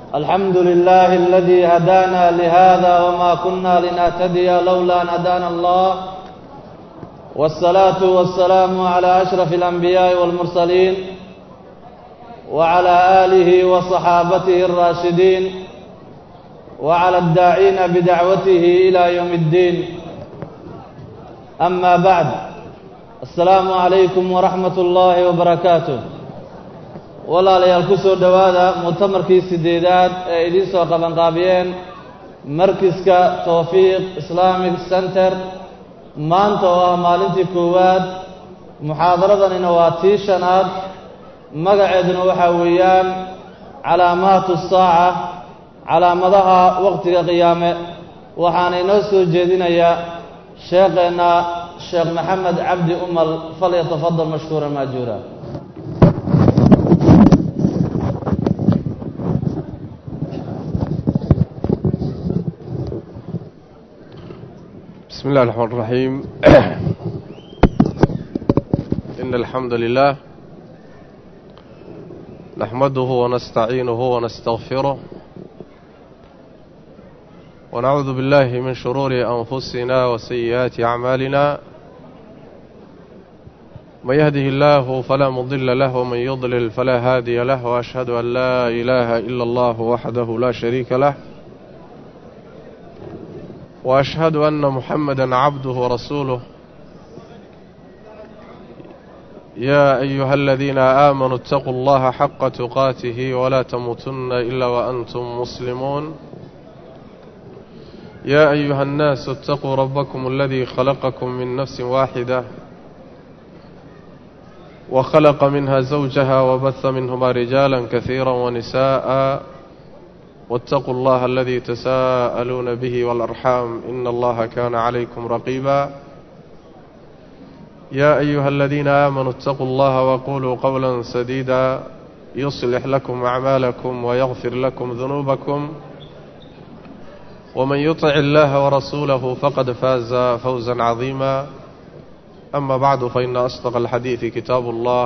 الحمد لله الذي هدانا لهذا وما كنا لنهتدي لولا أن هدانا الله والصلاة والسلام على أشرف الأنبياء والمرسلين وعلى آله وصحابته الراشدين وعلى الداعين بدعوته إلى يوم الدين أما بعد السلام عليكم ورحمة الله وبركاته walaalayaal ku soo dhawaada mu'tamarkii sideedaad ee idin soo qaban qaabiyeen markiska Tawfiiq Islamic Center maanta oo ah maalintii koowaad muxaadaradanina waa tii shanaad magaceeduna waxa weeyaan calaamaatu saaca calaamadaha waqtiga qiyaame waxaana inoo soo jeedinayaa sheekheena Sheekh Maxamed Cabdi Umal falyatafadal mashkuuran maajuura بسم الله الرحمن الرحيم إن الحمد لله نحمده ونستعينه ونستغفره ونعوذ بالله من شرور أنفسنا وسيئات أعمالنا من يهده الله فلا مضل له ومن يضلل فلا هادي له وأشهد أن لا إله إلا الله وحده لا شريك له وأشهد أن محمدا عبده ورسوله يا أيها الذين آمنوا اتقوا الله حق تقاته ولا تموتن إلا وأنتم مسلمون يا أيها الناس اتقوا ربكم الذي خلقكم من نفس واحدة وخلق منها زوجها وبث منهما رجالا كثيرا ونساء واتقوا الله الذي تساءلون به والأرحام إن الله كان عليكم رقيبا يا أيها الذين آمنوا اتقوا الله وقولوا قولا سديدا يصلح لكم أعمالكم ويغفر لكم ذنوبكم ومن يطع الله ورسوله فقد فاز فوزا عظيما أما بعد فإن أصدق الحديث كتاب الله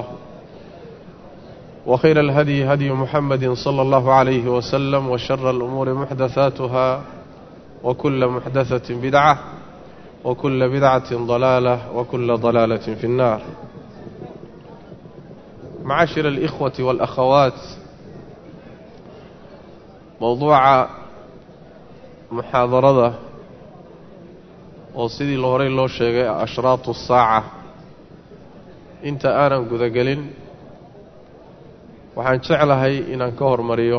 وخير الهدي هدي محمد صلى الله عليه وسلم وشر الأمور محدثاتها وكل محدثة بدعة وكل بدعة ضلالة وكل ضلالة في النار معاشر الإخوة والأخوات موضوع محاضرة وصيدي الهوري الله شيء أشراط الساعة انت آنا قذا قلن waxaan jeclahay inaan ka hormariyo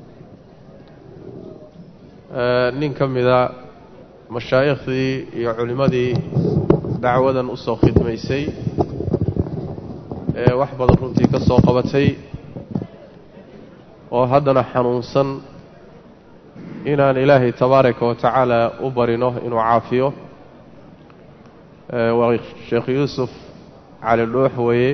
nin ka mida mashaayiikhdii iyo culimadii dacwadan u soo khidmaysay ee wax badan runtii ka soo qabatay oo haddana xanuunsan inaan ilaahay tabaaraka wa tacaala u barino inuu caafiyo waa Sheekh Yuusuf Cali Dhuux weeye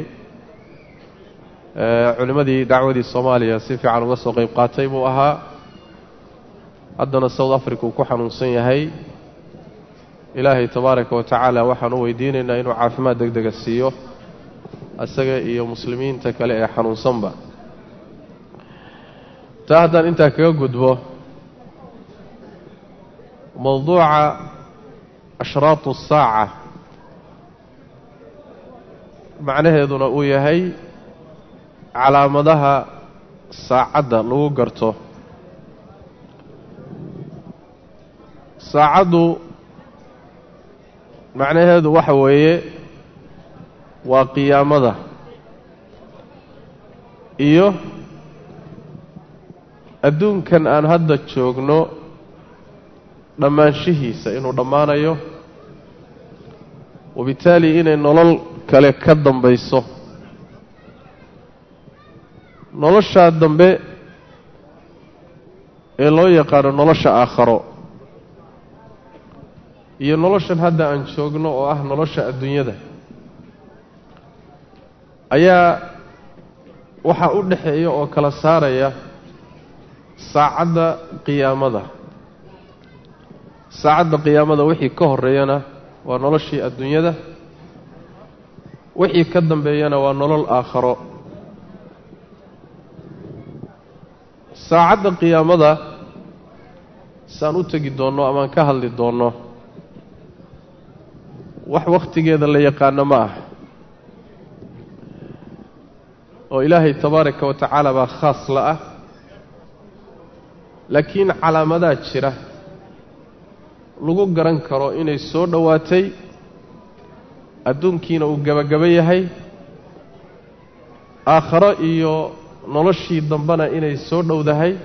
culimadii dacwadii Soomaaliya si fiican uga soo qayb qaatay buu ahaa haddana South Africa uu ku xanuunsan yahay ilaahay tabaaraka wa tacaala waxaan u weydiinaynaa inuu caafimaad degdeg ah siiyo asaga iyo muslimiinta kale ee xanuunsanba taa haddaan intaa kaga gudbo mawduuca ashraatu saaca macnaheeduna uu yahay calaamadaha saacadda lagu garto saacaddu macnaheedu waxa weeye waa qiyaamada iyo adduunkan aan hadda joogno dhammaanshihiisa inuu dhammaanayo wabitaali inay nolol kale ka dambayso nolosha dambe ee loo yaqaano nolosha aakhiro iyo noloshan hadda aan joogno oo ah nolosha adduunyada ayaa waxa u dhaxeeya oo kala saaraya saacadda qiyaamada wixii ka horeeyana waa noloshii adduunyada wixii ka dambeeyana waa nolol aakhiro saacadda qiyaamada saan u tegi doonno amaan ka hadli doonno wax wakhtigeeda la yaqaano ma ah oo ilaahay tabaaraka wa tacaala baa khaas la ah laakiin calaamadaa jira lagu garan karo inay soo dhowaatay adduunkiina uu gabagaba yahay aakharo iyo noloshii dambena inay soo dhowdahay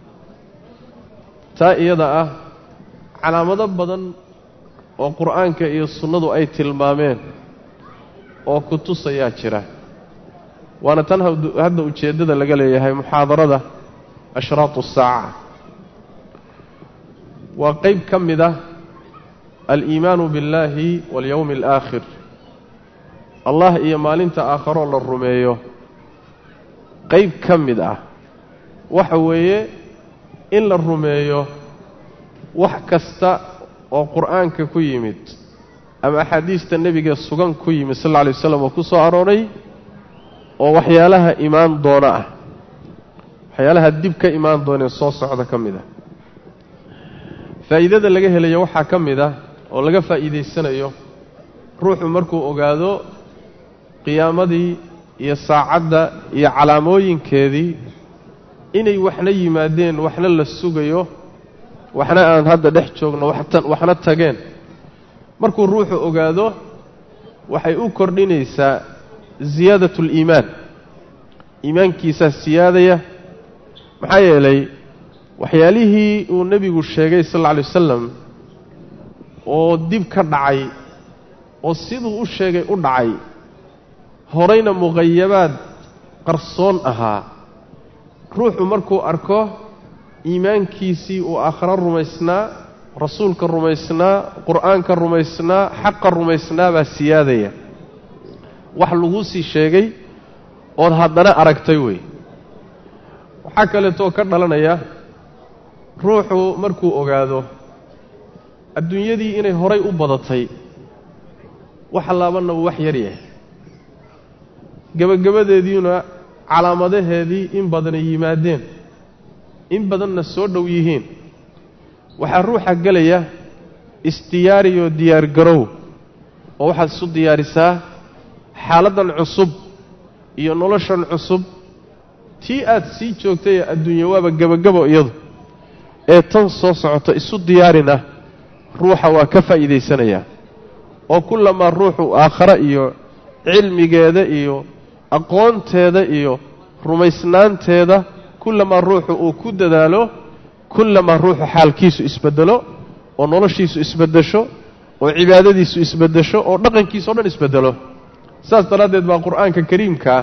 taa iyada ah calaamado badan oo qur'aanka iyo sunnadu ay tilmaameen oo ku tusayaa jira waana tan hadda ujeeddada laga leeyahay muxaadarada ashraatu saaca waa qayb ka mid ah aliimaanu billaahi walyowmi alaakhir allah iyo maalinta aakharoo la rumeeyo qayb ka mid ah waxa weeye in la rumeeyo wax kasta oo qur'aanka ku yimid ama axaadiista nebiga sugan ku yimid sal alla alay waslam oo ku soo arooray oo waxyaalaha imaan doona ah waxyaalaha dib ka imaan doonee soo socda ka mid ah faa'iidada laga helayo waxaa ka mid ah oo laga faa'iidaysanayo ruuxu markuu ogaado qiyaamadii iyo saacadda iyo calaamooyinkeedii inay waxna yimaadeen waxna la sugayo waxna aan hadda dhex joogno waxna tageen markuu ruuxu ogaado waxay u kordhinaysaa ziyaadatu liimaan iimaankiisaa siyaadaya maxaa yeelay waxyaalihii uu nebigu sheegay sal alla alay wasalam oo dib ka dhacay oo siduu u sheegay u dhacay horayna muqayabaad qarsoon ahaa ruuxu markuu arko iimaankiisii uu aakhiro rumaysnaa rasuulka rumaysnaa qur'aanka rumaysnaa xaqa rumaysnaa baa siyaadaya wax laguu sii sheegay ood haddana aragtay wey waxaa kaleetoo ka dhalanaya ruuxu markuu ogaado adduunyadii inay horay u badatay wax laabanna uu wax yar yahay gebagabadeediina calaamadaheedii in badanay yimaadeen in badanna soo dhow yihiin waxaa ruuxa gelaya isdiyaariyoo diyaargarow oo waxaad isu diyaarisaa xaaladdan cusub iyo noloshan cusub tii aad sii joogtay ee adduunya waaba gebagabo iyadu ee tan soo socota isu diyaarina ruuxa waa ka faa'iidaysanayaa oo kullamaa ruuxu aakhare iyo cilmigeeda iyo aqoonteeda iyo rumaysnaanteeda kullamaa ruuxu uu ku dadaalo kullamaa ruuxu xaalkiisu isbeddelo oo noloshiisu isbeddesho oo cibaadadiisu isbeddesho oo dhaqankiisa o dhan isbeddelo saas daraaddeed baa qur'aanka kariimkaa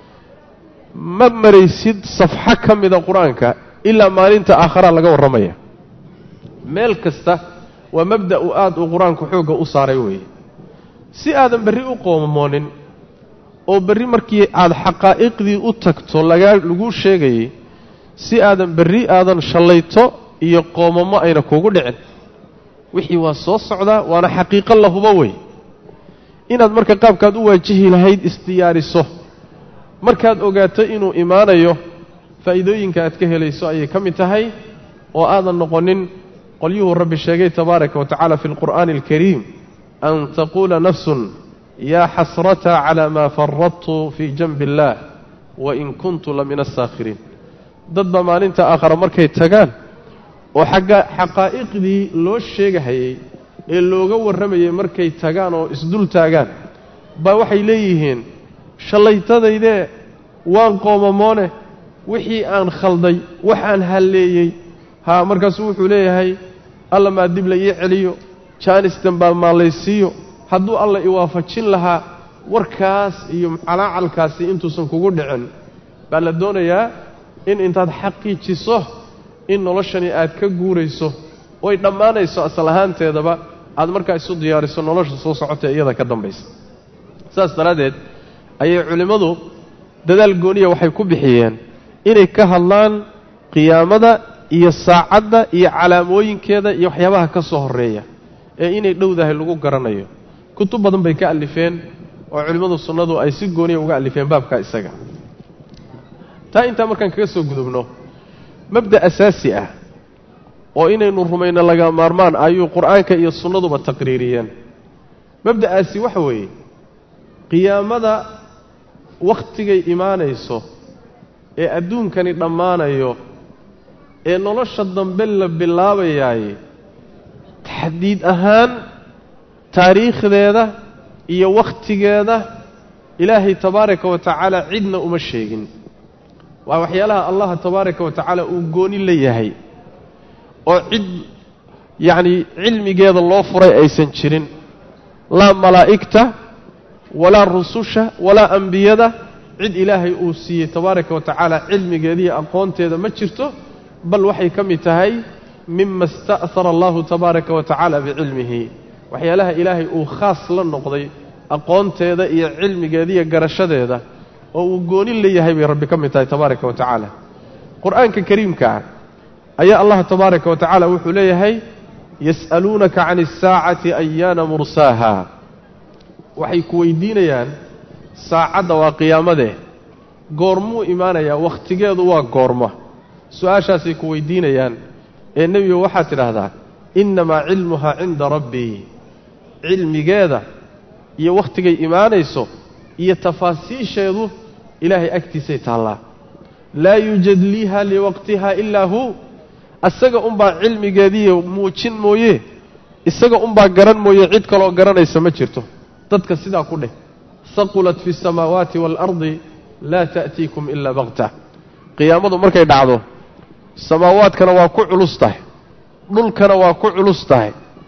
ma maraysid safxo ka mida qur-aanka ilaa maalinta aakharaa laga warramaya meel kasta waa mabda'u aad uu qur-aanku xoogga u saaray weeye si aadan berri u qoomamoonin oo berri markii aad xaqaa'iqdii u tagto laguu sheegayay si aadan berri aadan shallayto iyo qoomamo ayna kugu dhicin wixii waa soo socdaa waana xaqiiqo la hubo wey inaad marka qaabkaad u waajihi lahayd isdiyaariso markaad ogaato inuu imaanayo faa'iidooyinka aad ka helayso ayay ka mid tahay oo aadan noqonin qolyuhuu rabbi sheegay tabaaraka wa tacaala fi alqur'aani alkariim an taquula nafsun yaa xasrata calaa maa faradtu fii janbi illaah wain kuntu la min asaakhiriin dad baa maalinta aakhara markay tagaan oo xaqaa'iqdii loo sheegahayey ee looga warramayay markay tagaan oo isdul taagaan baa waxay leeyihiin shallaytadaydee waan qoomamoone wixii aan khalday waxaan halleeyey markaasuu wuxuu leeyahay alla maa dib la ii celiyo jaanistan baa maalaysiiyo hadduu alla i waafajin lahaa warkaas iyo calaacalkaasi intuusan kugu dhicin baa la doonayaa in intaad xaqiijiso in noloshani aad ka guurayso oy dhammaanayso asal ahaanteedaba aad markaa isu diyaariso nolosha soo socota ee iyada ka dambaysa saas daraaddeed ayay culimmadu dadaal gooniya waxay ku bixiyeen inay ka hadlaan qiyaamada iyo saacadda iyo calaamooyinkeeda iyo waxyaabaha ka soo horreeya ee inay dhowdahay lagu garanayo kutub badan bay ka alifeen oo culimmadu sunnadu ay si gooniya uga alifeen baabkaa isaga taa intaa markaan kaga soo gudubno mabda asaasi ah oo inaynu rumayno laga maarmaan ayuu qur'aanka iyo sunnaduba taqriiriyeen mabda'aasi waxa weeye qiyaamada wakhtigay imaanayso ee adduunkani dhammaanayo ee nolosha dambe la bilaabayaay taxdiid ahaan taariikhdeeda iyo wakhtigeeda ilaahay tabaaraka wa tacaala cidna uma sheegin waa waxyaalaha allah tabaaraka wa tacaala uu gooni leeyahay oo cid yacni cilmigeeda loo furay aysan jirin laa malaa'igta walaa rususha walaa ambiyada cid ilaahay uu siiyey tabaaraka wa tacaala cilmigeeda iyo aqoonteeda ma jirto bal waxay ka mid tahay mima ista'hara allahu tabaaraka wa tacaala bicilmihi waxyaalaha ilaahay uu khaas la noqday aqoonteeda iyo cilmigeeda iyo garashadeeda oo uu gooni leeyahay bay rabbi ka mid tahay tabaaraka wa tacaala qur'aanka kariimka ah ayaa allah tabaaraka wa tacaala wuxuu leeyahay yas'aluunaka can الsaacati ayaana mursaaha waxay ku weydiinayaan saacadda waa qiyaamadee goormuu imaanayaa wakhtigeedu waa goorma su-aashaasay ku weydiinayaan ee nebiga waxaad tidhaahdaa innamaa cilmuhaa cinda rabbii cilmigeeda iyo wakhtigay imaanayso iyo tafaasiisheedu ilaahay agtiisay taallaa laa yujadliiha liwaqtiha ilaa hu isaga unbaa cilmigeediiyo muujin mooye isaga unbaa garan mooye cid kaloo garanaysa ma jirto dadka sidaa ku dheh saqulat fi الsamaawaati wاlardi laa ta'tiikum ilaa bagta qiyaamadu markay dhacdo samaawaadkana waa ku culus tahay dhulkana waa ku culus tahay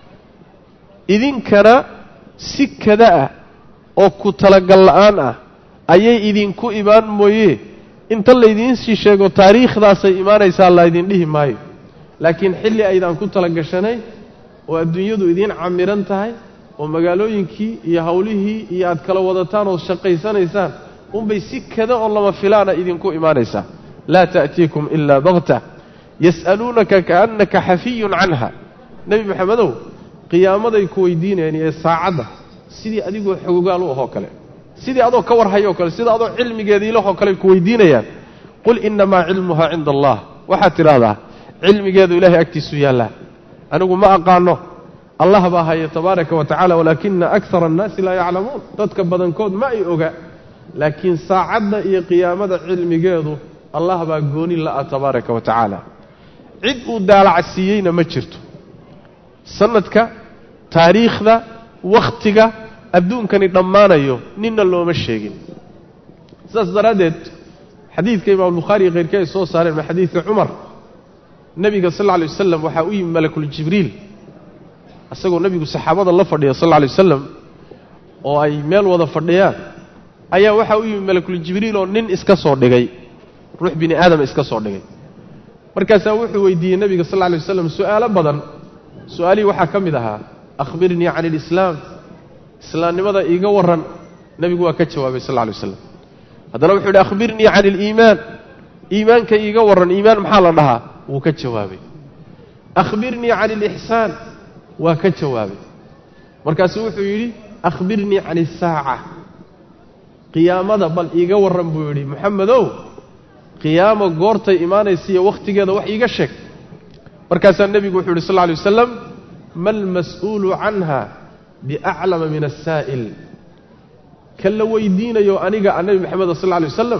idinkana si kada ah oo ku talagal la'aan ah ayay idinku imaan mooye inta laydiin sii sheego taariikhdaasay imaanaysaa laydin dhihi maayo laakiin xilli aydaan ku talagashanay oo adduunyadu idiin camiran tahay oo magaalooyinkii iyo hawlihii iyo aad kala wadataan oo shaqaysanaysaan unbay si kada oo lama filaana idinku imaanaysaa laa ta'tiikum ilaa bagta yas'aluunaka kaannaka xafiyun canha nebi maxamedow qiyaamaday ku weydiinayaan ee saacadda sidii adigoo xogogaal u ahoo kale sidii adoo ka warhayoo kale sida adoo cilmigeedii lahoo kale ku weydiinayaan qul innamaa cilmuhaa cinda allah waxaad tidhaahdaa cilmigeedu ilaahay agtiisu yaallaa anigu ma aqaano allah baa haya tabaaraka wa tacaala walaakina akara annaasi laa yaclamuun dadka badankood ma ay oga laakiin saacadda iyo qiyaamada cilmigeedu allah baa gooni la'a tabaaraka wa tacaala cid uu daalacsiiyeyna ma jirto sanadka taariikhda wakhtiga adduunkani dhammaanayo ninna looma sheegin sidaas daraaddeed xadiidka imaam albukhaari iyo keyrkii ay soo saareen waa xadiidka cumar nebiga sal alla alay wasalam waxaa u yimi malakuljibriil isagoo nebigu saxaabada la fadhiya sal alla alay wasalam oo ay meel wada fadhiyaan ayaa waxaa u yimi malakuljibriil oo nin iska soo dhigay ruux bini aadama iska soo dhigay markaasaa wuxuu weydiiyey nebiga sal alla alay wasalam su'aalo badan su-aalihii waxaa ka mid ahaa akhbirnii can alislaam islaamnimada iiga warran nebigu waa ka jawaabay sal alla alay wasalam haddana wuxuu yidhi akhbirnii can aliimaan iimaanka iiga warran iimaan maxaa la dhahaa wuu ka jawaabay akhbirnii can alixsaan waa ka jawaabay markaasuu wuxuu yidhi akhbirnii can isaaca qiyaamada bal iiga warran buu yidhi moxamedow qiyaamo goortay imaanaysiiyo wakhtigeeda wax iiga sheeg markaasaa nebigu wuxuu yidhi sal alla alay wasalam ma almas'uulu canha biaclama min asaa'il ka la weydiinayo aniga nebi maxamed sal alla alay wasalam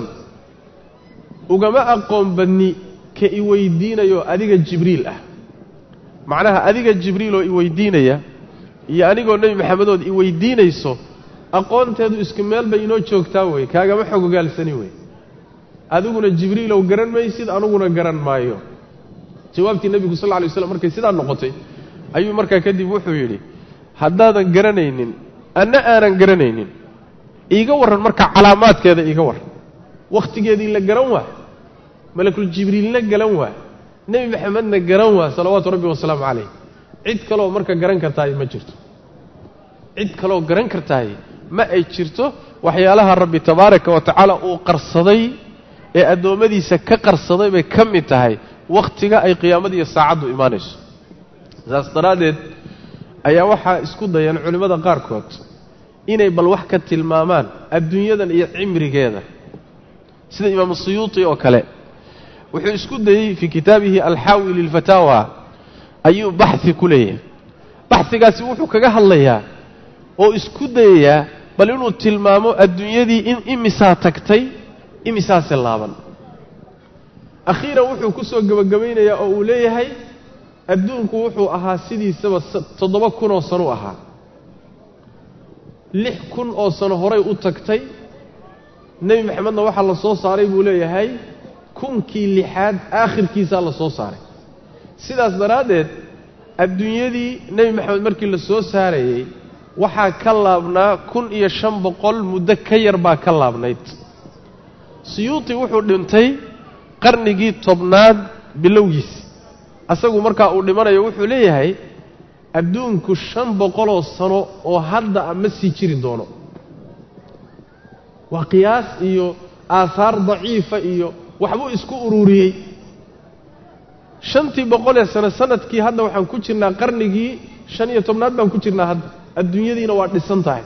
ugama aqoon badni ka i weydiinayo adiga jibriil ah macnaha adiga jibriiloo i weydiinaya iyo anigoo nebi maxamedood i weydiinayso aqoonteedu isku meel bay inoo joogtaa wey kaagama xogogaalsani wey adiguna jibriilow garan maysid aniguna garan maayo jawaabtii nebigu sal alla alay waslam markay sidaa noqotay ayuu markaa kadib wuxuu yidhi haddaadan garanaynin anna aanan garanaynin iiga warran markaa calaamaadkeeda iiga warran wakhtigeedii la garan waa malakul jibriilna garan waa nebi maxamedna garan waa salawaatu rabbi wasalaamu calayh cid kaloo marka garan kartaay ma jirto cid kaloo garan kartaay ma ay jirto waxyaalaha rabbi tabaaraka wa tacaala uu qarsaday ee addoommadiisa ka qarsaday bay ka mid tahay wakhtiga ay qiyaamadiiyo saacaddu imaanayso saas daraaddeed ayaa waxaa isku dayeen culimmada qaarkood inay bal wax ka tilmaamaan adduunyadan iyo cimrigeeda sida imaamu suyuuti oo kale wuxuu isku dayey fii kitaabihi alxaawi lilfataawa ayuu baxi ku leeyahay baxigaasi wuxuu kaga hadlayaa oo isku dayayaa bal inuu tilmaamo adduunyadii in imisaa tagtay imisaase laaban akhiiran wuxuu ku soo gabagabaynayaa oo uu leeyahay adduunku wuxuu ahaa sidiisaba 7,000 oo sano ahaa 6,000 oo sano horay u tagtay nebi maxamedna waxaa la soo saaray buu leeyahay 1,000kii lixaad aakhirkiisaa la soo saaray sidaas daraaddeed adduunyadii nebi maxamed markii la soo saarayey waxaa ka laabnaa 1,500 muddo ka yar baa ka laabnayd suyuuti wuxuu dhintay qarnigii 10aad bilowgiis asagu markaa uu dhimanayo wuxuu leeyahay adduunku 500 oo sano oo hadda ama sii jiri doono waa qiyaas iyo aahaar daciifa iyo waxbuu isku ururiyey 500 sano sanadkii hadda waxaan ku jirnaa qarnigii 15aad baan ku jirnaa hadda adduunyadiina waa dhisan tahay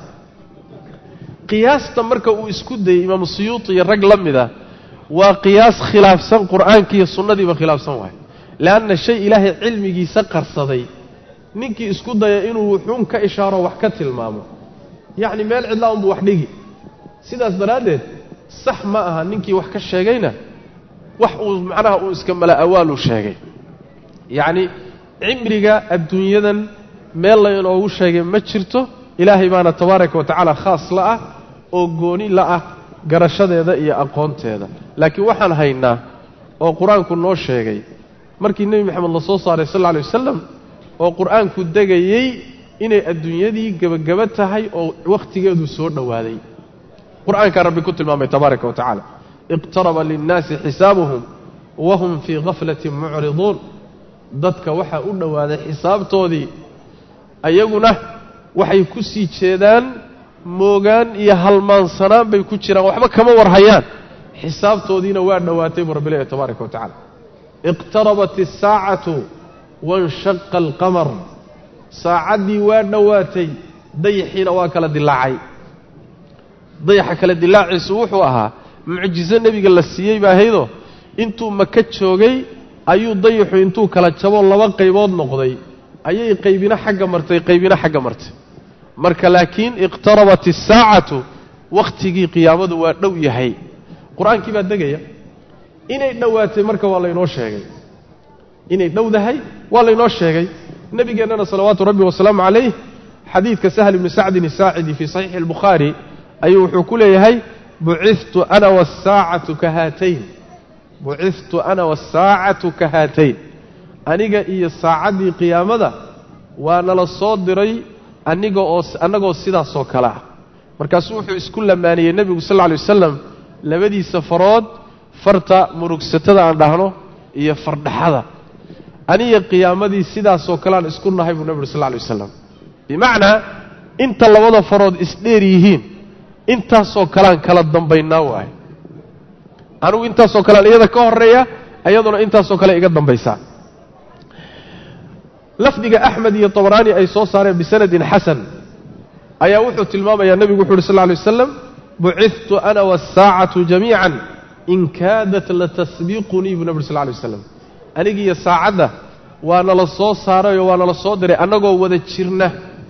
qiyaasta marka uu isku dayey imaam suyuuti iyo rag la mida waa qiyaas khilaafsan qur'aanka iyo sunnadiiba khilaafsan waay laanna shay ilaahay cilmigiisa qarsaday ninkii isku daya inuu wuxuun ka ishaaro wax ka tilmaamo yacni meel cidlaa unbuu wax dhigi sidaas daraaddeed sax ma aha ninkii wax ka sheegayna wax uu macnaha uu iska mala awaalu sheegay yacni cimriga adduunyadan meel la inoogu sheegay ma jirto ilaahay baana tabaaraka wa tacaala khaas la ah oo gooni la ah garashadeeda iyo aqoonteeda laakiin waxaan haynaa oo qur-aanku noo sheegay markii nebi maxamed la soo saaray sal alla alay wasalam oo qur-aanku degayey inay adduunyadii gebagaba tahay oo wakhtigeedu soo dhowaaday qur-aankaa rabbi ku tilmaamay tabaaraka wa tacaala iqtaraba linnaasi xisaabuhum wahum fii gaflatin mucriduun dadka waxaa u dhowaaday xisaabtoodii ayaguna waxay ku sii jeedaan moogaan iyo halmaansanaan bay ku jiraan waxba kama warhayaan xisaabtoodiina waa dhowaatay buu rabbi leeyahay tabaaraka wa tacaala iqtarabat isaacatu wanshaqa alqamar saacaddii waa dhowaatay dayaxiina waa kala dilaacay dayaxa kala dilaaciisu wuxuu ahaa mucjiso nebiga la siiyey baa ahaydoo intuu maka joogay ayuu dayaxu intuu kala jabo 2 qaybood noqday ayay qaybina xagga martay qaybina xagga martay marka laakiin iqtarabat isaacatu wakhtigii qiyaamadu waa dhow yahay qur-aankii baa degaya inay dhowaatay marka waa laynoo sheegay inay dhowdahay waa laynoo sheegay nabigeennana salawaatu rabbi wasalaamu calayh xadiidka sahl ibni sacdin isaacidi fii saxiixi albukhaari ayuu wuxuu ku leeyahay buciftu ana wasaacatu ka haatayn buciftu ana wasaacatu ka haatayn aniga iyo saacaddii qiyaamada waa nala soo diray annagoo sidaasoo kale ah markaasuu wuxuu isku lamaaniyey nebigu sal lla alay wasalam labadiisa farood farta murugsatada aan dhahno iyo fardhaxada aniga qiyaamadii sidaasoo kale aan isku nahay buu nebigu sal lla alay wasalam bimacnaa inta labada farood isdheer yihiin intaasoo kaleaan kala dambaynaa waaye anugu intaasoo kalean iyada ka horreeya iyaduna intaasoo kale iga dambaysaa lafdiga axmed iyo tabaraani ay soo saareen bisanadin xasan ayaa wuxuu tilmaamayaa nebigu wuxu uhi sal lla alay wasalam buciftu ana wasaacatu jamiican in kaadat latasbiqunii buu nebi sal lla alay wasalam anigiiyo saacadda waa nala soo saarayoo waa nala soo diray annagoo wada jirna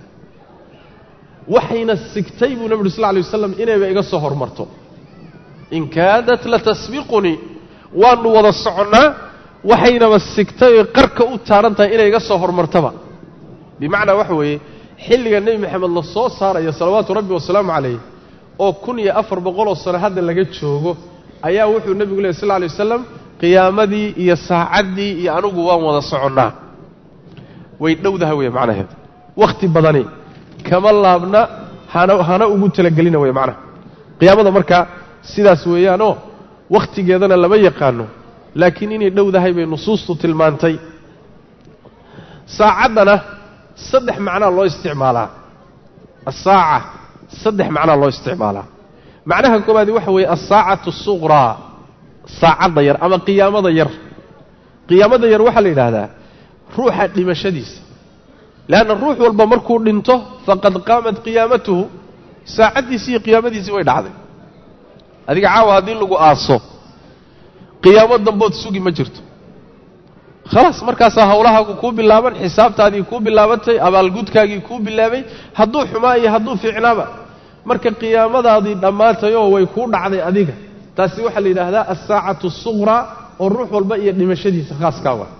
waxayna sigtay buu nebi uri sal lla alay wasalam inayba iga soo hormarto in kaadat latasbiqunii waannu wada soconnaa waxaynaba sigtay oy qarka u taaran tahay inay iga soo hormartaba bimacnaa waxa weeye xilliga nebi maxamed la soo saaraya salawaatu rabbi wasalaamu calayh oo 1400 sano hadda laga joogo ayaa wuxuu nebigu lehy sal lla alay wasalam qiyaamadii iyo saacaddii iyo anugu waan wada soconnaa way dhowdaha weeye macnaheeda wakhti badani kama laabna hana ugu talagelina weye macnaha qiyaamada markaa sidaas weeyaanoo wakhtigeedana lama yaqaano laakiin inay dhowdahay bay nusuustu tilmaantay saacaddana 3 macnaa loo isticmaalaa asaaca 3 macnaa loo isticmaalaa macnaha koobaadi waxa weeye asaacatu suqraa saacadda yar ama qiyaamada yar qiyaamada yar waxaa la yidhaahdaa ruuxa dhimashadiisa leanna ruux walba markuu dhinto faqad qaamat qiyaamatuhu saacaddiisii iyo qiyaamadiisii way dhacday adiga caawa haddii lagu aaso qiyaamo dambood sugi ma jirto khalaas markaasaa hawlahaagu kuu bilaaban xisaabtaadii kuu bilaabatay abaalgudkaagii kuu bilaabay hadduu xumaa iyo hadduu fiicnaaba marka qiyaamadaadii dhammaatayoo way kuu dhacday adiga taasi waxaa la yidhaahdaa assaacatu suqraa oo ruux walba iyo dhimashadiisa khaaskaa waa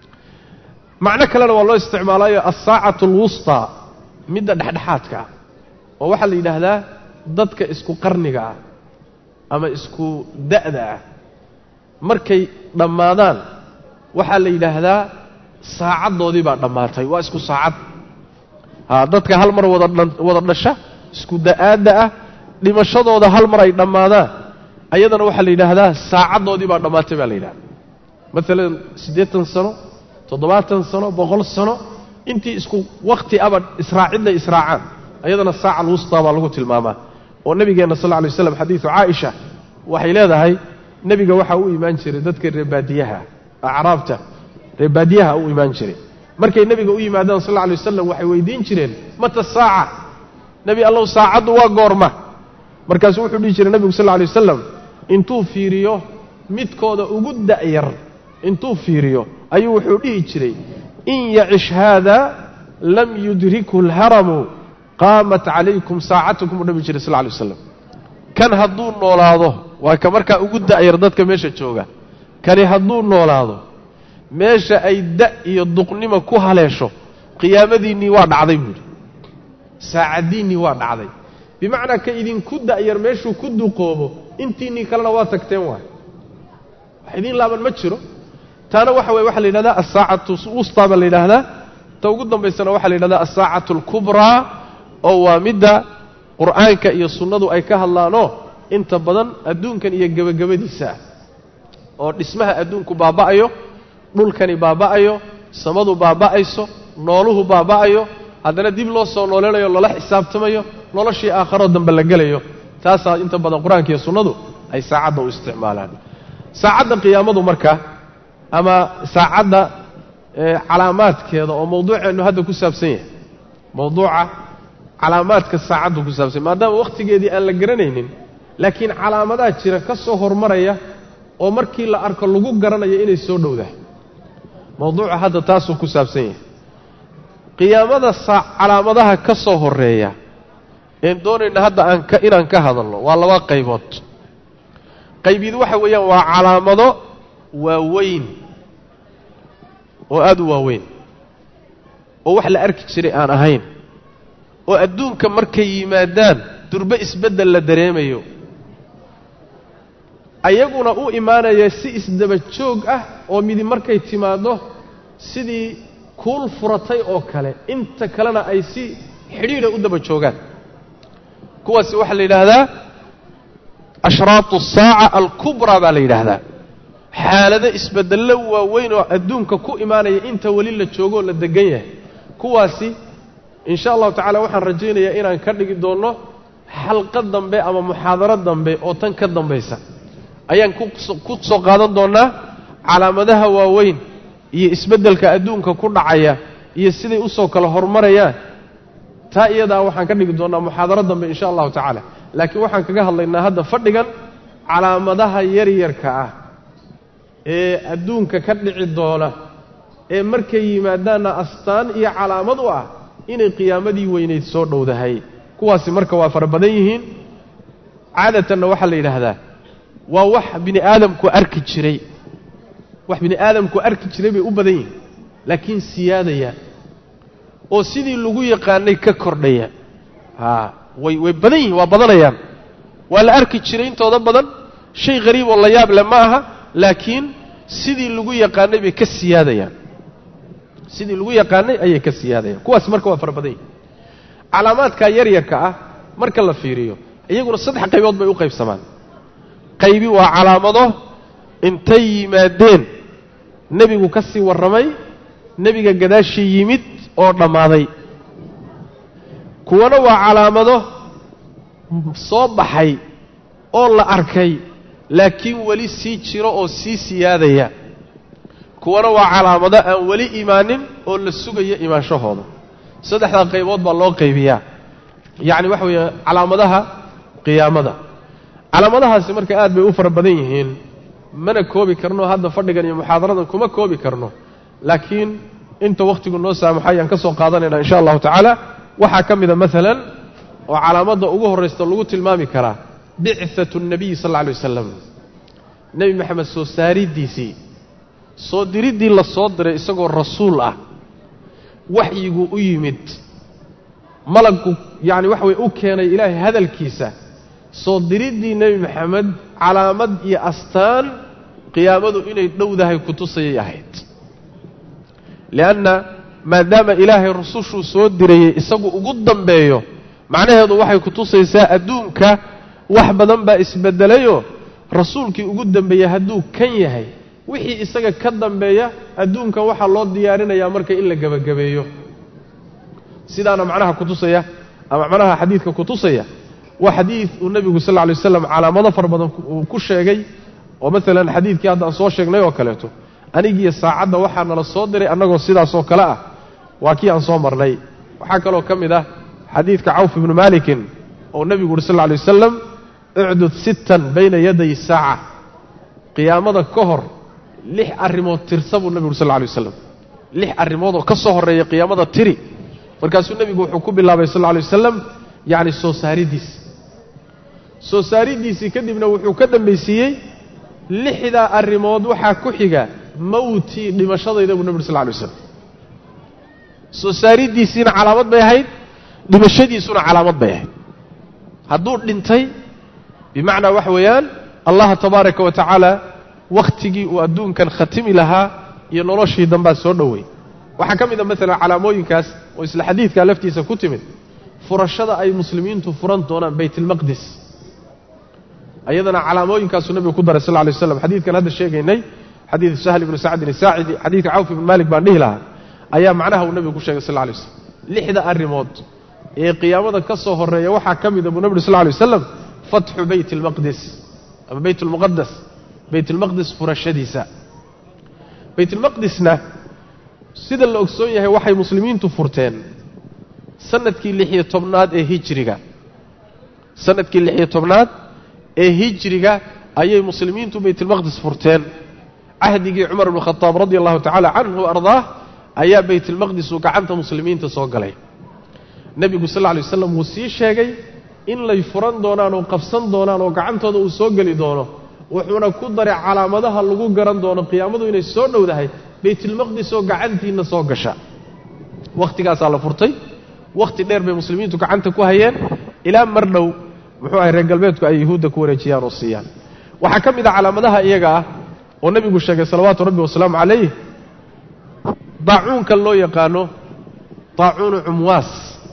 macno kalena waa loo isticmaalayo assaacatu alwustaa midda dhexdhexaadka ah oo waxaa la yidhaahdaa dadka isku qarniga ah ama isku da'da ah markay dhammaadaan waxaa la yidhaahdaa saacaddoodii baa dhammaatay waa isku saacad dadka hal mar wada dhasha isku da'aadda ah dhimashadooda hal mar ay dhammaadaan ayadana waxaa la yidhaahdaa saacaddoodii baa dhammaatay baa la yidhahdaa maalan 80 sano 70 sano 100 sano intii isku waqti aba israacidda israacaan ayadana saaca alwustaa baa lagu tilmaamaa oo nabigeenna sal alla lay waslam xadiidu caaisha waxay leedahay nebiga waxaa u imaan jiray dadka reebaadiyaha acraabta reebaadiyaha u imaan jiray markay nebiga u yimaadaan sal alla lay wasalam waxay weydiin jireen mata saaca nebi allow saacaddu waa goorma markaasuu wuxuu dhihi jiray nebigu sal alla lay wasalam intuu fiiriyo midkooda ugu da'yar intuu fiiriyo ayuu wuxuu dhihi jiray in yacish haada lam yudriku alharamu qaamat calaykum saacatukum u nabi jiray sal alla lay wasalam kan hadduu noolaado waa ka markaa ugu da'yar dadka meesha jooga kani hadduu noolaado meesha ay da' iyo duqnimo ku haleesho qiyaamadiinnii waa dhacday buuhi saacaddiinnii waa dhacday bimacnaa ka idinku da'yar meeshuu ku duqoobo intiinnii kalena waa tagteen waay wax idiin laaban ma jiro taana waxa weye waxaa la yidhahdaa assaacatu wustaa baa la yidhaahdaa ta ugu dambaysana waxaa la yidhahdaa assaacatu alkubraa oo waa midda qur'aanka iyo sunnadu ay ka hadlaanoo inta badan adduunkan iyo gebagabadiisa ah oo dhismaha adduunku baaba'ayo dhulkani baaba'ayo samadu baaba'ayso nooluhu baaba'ayo haddana dib loo soo noolanayo loola xisaabtamayo noloshii aakharoo dambe la gelayo taasaa inta badan qur-aanka iyo sunnadu ay saacadda u isticmaalaan saacadda qiyaamadu marka ama saacadda calaamaadkeeda oo mawduuceennu hadda ku saabsan yahay mawduuca calaamaadka saacaddu ku saabsan maadaama wakhtigeedii aan la garanaynin laakiin calaamadaha jira ka soo hormaraya oo markii la arko lagu garanayo inay soo dhowdahay mawduuca hadda taasuu ku saabsan yahay qiyaamada calaamadaha ka soo horreeya een doonayna hadda inaan ka hadalno waa laba qaybood qaybiid waxa weeyaan waa calaamado waaweyn oo aad u waaweyn oo wax la arki jiray aan ahayn oo adduunka markay yimaadaan durbe isbeddel la dareemayo ayaguna u imaanaya si isdaba joog ah oo midi markay timaaddo sidii kuul furatay oo kale inta kalena ay si xidhiidha u daba joogaan kuwaasi waxaa la yidhaahdaa ashraatu asaaca alkubraa baa la yidhaahdaa xaalado isbeddello waaweyn oo adduunka ku imaanaya inta weli la joogoo la degan yahay kuwaasi in sha allahu tacala waxaan rajaynayaa inaan ka dhigi doonno xalqad dambe ama muxaadaro dambe oo tan ka dambaysa ayaan ku soo qaadan doonnaa calaamadaha waaweyn iyo isbeddelka adduunka ku dhacaya iyo siday u soo kala hormarayaan taa iyadaa waxaan ka dhigi doonnaa muxaadaro dambe in sha allahu tacaala laakiin waxaan kaga hadlaynaa hadda fadhigan calaamadaha yaryarka ah ee adduunka ka dhici doona ee markay yimaadaanna astaan iyo calaamad u ah inay qiyaamadii weynayd soo dhowdahay kuwaasi marka waa fara badan yihiin caadatanna waxaa la yidhaahdaa waa wax bini aadamku arki jiray wax bini aadamku arki jiray bay u badan yihiin laakiin siyaadaya oo sidii lagu yaqaanay ka kordhaya way badan yihiin waa badanayaan waa la arki jiray intooda badan shay qariib oo la yaab leh ma aha laakiin sidii lagu yaqaanay bay ka siyaadayaan sidii lagu yaqaanay ayay ka siyaadayaan kuwaas marka waa fara badan yihiin calaamaadka yaryarka ah marka la fiiriyo iyaguna saddex qaybood bay u qaybsamaan qaybi waa calaamado intay yimaadeen nebigu ka sii warramay nebiga gadaashii yimid oo dhammaaday kuwana waa calaamado soo baxay oo la arkay laakiin weli sii jiro oo sii siyaadaya kuwana waa calaamado aan weli imaanin oo la sugayo imaanshahooda saddexdaa qaybood baa loo qaybiyaa yacni waxa weeye calaamadaha qiyaamada calaamadahaasi marka aad bay u fara badan yihiin mana koobi karno hadda fadhigan iyo muxaadaradan kuma koobi karno laakiin inta waqtigu noo saamaxay aan ka soo qaadanaynaa insha allahu tacaala waxaa ka mida maalan oo calaamadda ugu horraysta lagu tilmaami karaa bicthatu nabiyi sal alla alay wasalam nebi maxamed soo saaridiisii soo diriddii la soo diray isagoo rasuul ah waxyigu u yimid malaggu yacni waxa weye u keenay ilaahay hadalkiisa soo diriddii nebi maxamed calaamad iyo astaan qiyaamadu inay dhowdahay ku tusayay ahayd lianna maadaama ilaahay rusushuu soo dirayey isagu ugu dambeeyo macnaheedu waxay ku tusaysaa adduunka wax badan baa isbeddelayoo rasuulkii ugu dambeeyey hadduu kan yahay wixii isaga ka dambeeya adduunkan waxaa loo diyaarinayaa marka in la gebagabeeyo sidaana macnaha ku tusaya ama macnaha xadiidka ku tusaya waa xadiid uu nebigu sal lla alay waslam calaamado fara badan uu ku sheegay oo maalan xadiidkii hadda aan soo sheegnay oo kaleeto anigiiyo saacadda waxaa nala soo diray annagoo sidaasoo kale ah waa kii aan soo marnay waxaa kaloo ka mid ah xadiidka cawf ibnu maalikin oo nebigu uhi sal lla alay wasalam ucdud sittan bayna yaday saaca qiyaamada ka hor 6 arrimood tirsa buu nebigu uhi sal lla alay wasalam 6 arrimood oo ka soo horreeya qiyaamada tiri markaasuu nebigu wuxuu ku bilaabay sal lla alay wasalam yacni soo saaridiisii kadibna wuxuu ka dambaysiiyey 6daa arrimood waxaa ku xiga mawtii dhimashadayda buu nebi uri sal lla alay wasalam soo saaridiisiina calaamad bay ahayd dhimashadiisuna calaamad bay ahayd hadduu dhintay bimacnaa waxa weeyaan allaha tabaaraka wa tacaala wakhtigii uu adduunkan khatimi lahaa iyo noloshii dambaa soo dhowey waxaa ka mid a maalan calaamooyinkaas oo isla xadiidkaa laftiisa ku timid furashada ay muslimiintu furan doonaan baytalmaqdis ayadana calaamooyinkaasuu nebigu ku daray sal lla alay waslam xadiidkan hadda sheegaynay xadiid sahl ibnu sacdin isaacidi xadiidka cawf ibn maalik baan dhihi lahaa ayaa macnaha uu nebigu ku sheegay sal lla alay waslam 6da arrimood ee qiyaamada ka soo horreeya waxaa ka mida buu nebi uri sal lla alay wasalam fatxu bayt almaqdis ama bayt almuqadas baytalmaqdis furashadiisa baytalmaqdisna sida la ogsoon yahay waxay muslimiintu furteen sanadkii 16aad ee hijriga sanadkii 16aad ee hijriga ayay muslimiintu baytalmaqdis furteen cahdigii cumar ibn khataab radi allahu tacaala canhu ardaah ayaa baytalmaqdis uu gacanta muslimiinta soo galay nebigu sal lla alay waslam wuu sii sheegay in lay furan doonaan oo qabsan doonaan oo gacantooda uu soo geli doono wuxuuna ku daray calaamadaha lagu garan doono qiyaamadu inay soo dhowdahay baytalmaqdis oo gacantiinna soo gasha wakhtigaasaa la furtay wakhti dheer bay muslimiintu gacanta ku hayeen ilaa mar dhow muxuu ahay reer galbeedku ay yuhuudda ku wareejiyaan oo siiyaan waxaa ka mid a calaamadaha iyaga ah oo nebigu sheegay salawaatu rabbi wasalaamu calayh daacuunka loo yaqaano daacuunu cumwaas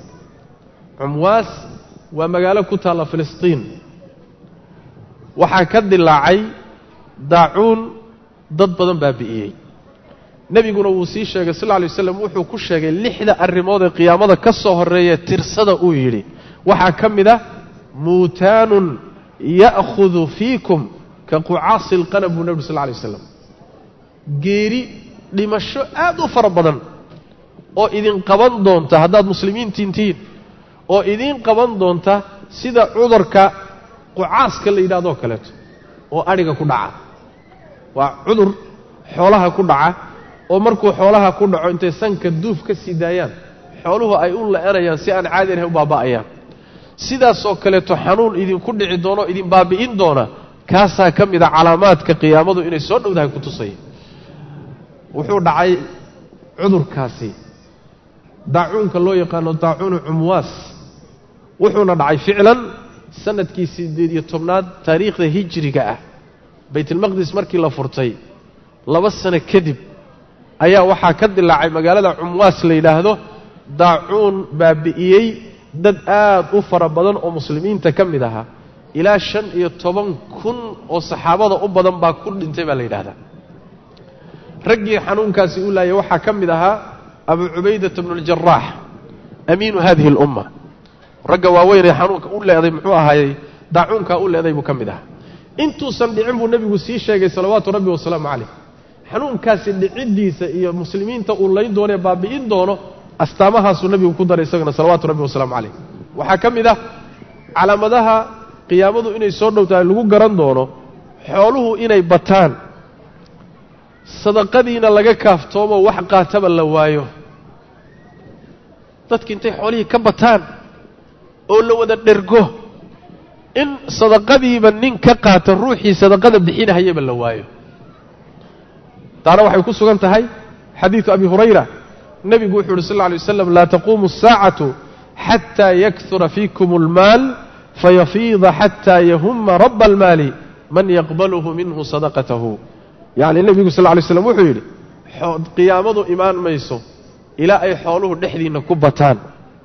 waa magaalo ku taalla filistiin waxaa ka dilaacay daacuun dad badan baabi'iyey nebiguna wuu sii sheegay sal lla alay waslam wuxuu ku sheegay 6da arrimood ee qiyaamada ka soo horreeya tirsada uu yidhi waxaa ka mid ah muutaanun ya'khudu fiikum ka qucaasi ilqanab buu nebi uri sal lla alay waslam geeri dhimasho aad u fara badan oo idin qaban doonta haddaad muslimiintiin tihiin oo idiin qaban doonta sida cudurka qucaaska la yidhahdoo kaleeto oo adhiga ku dhaca waa cudur xoolaha ku dhaca oo markuu xoolaha ku dhaco intay sanka duuf ka sii daayaan xooluhu ay u la'anayaan si aan caadi ahayn u baaba'ayaan sidaasoo kaleeto xanuun idinku dhici doono idin baabi'in doona kaasaa ka mid a calaamaadka qiyaamadu inay soo dhowdahay ku tusaya wuxuu dhacay cudurkaasi daacuunka loo yaqaano daacuunu cumwaas wuxuuna dhacay ficlan sanadkii 18aad taariikhda hijriga ah baytalmaqdis markii la furtay 2 sano kadib ayaa waxaa ka dilaacay magaalada cumwaas la yidhaahdo daacuun baabi'iyey dad aad u fara badan oo muslimiinta ka mid ahaa ilaa 15,000 oo saxaabada u badan baa ku dhintay baa la yidhahdaa raggii xanuunkaasi u laayay waxaa ka mid ahaa abu cubaydata bnu aljaraax amiinu hadihi alumma ragga waaweynee xanuunka u leeday muxuu ahaayey daacuunkaa u leeday buu ka mid ahaa intuusan dhicin buu nebigu sii sheegay salawaatu rabbi wasalaamu calayh xanuunkaasi dhiciddiisa iyo muslimiinta uu layn doonee baabi'in doono astaamahaasuu nebigu ku daray isagana salawaatu rabbi wasalaamu calayh waxaa ka mid ah calaamadaha qiyaamadu inay soo dhow tahay lagu garan doono xooluhu inay bataan sadaqadiina laga kaaftoomo wax qaataba la waayo dadki intay xoolihii ka bataan oo la wada dhergo in sadaqadiiba nin ka qaata ruuxii sadaqada bixinahayaba la waayo taana waxay ku sugan tahay xadiidu abi hurayra nebigu wuxuu yidhi sal lla alay wasalam laa taquumu asaacatu xataa yakura fiikum almaal fayafiida xataa yahuma raba almaali man yaqbaluhu minhu sadaqatahu yacni nebigu sal lla alay slam wuxuu yidhi qiyaamadu imaan mayso ilaa ay xooluhu dhexdiinna ku bataan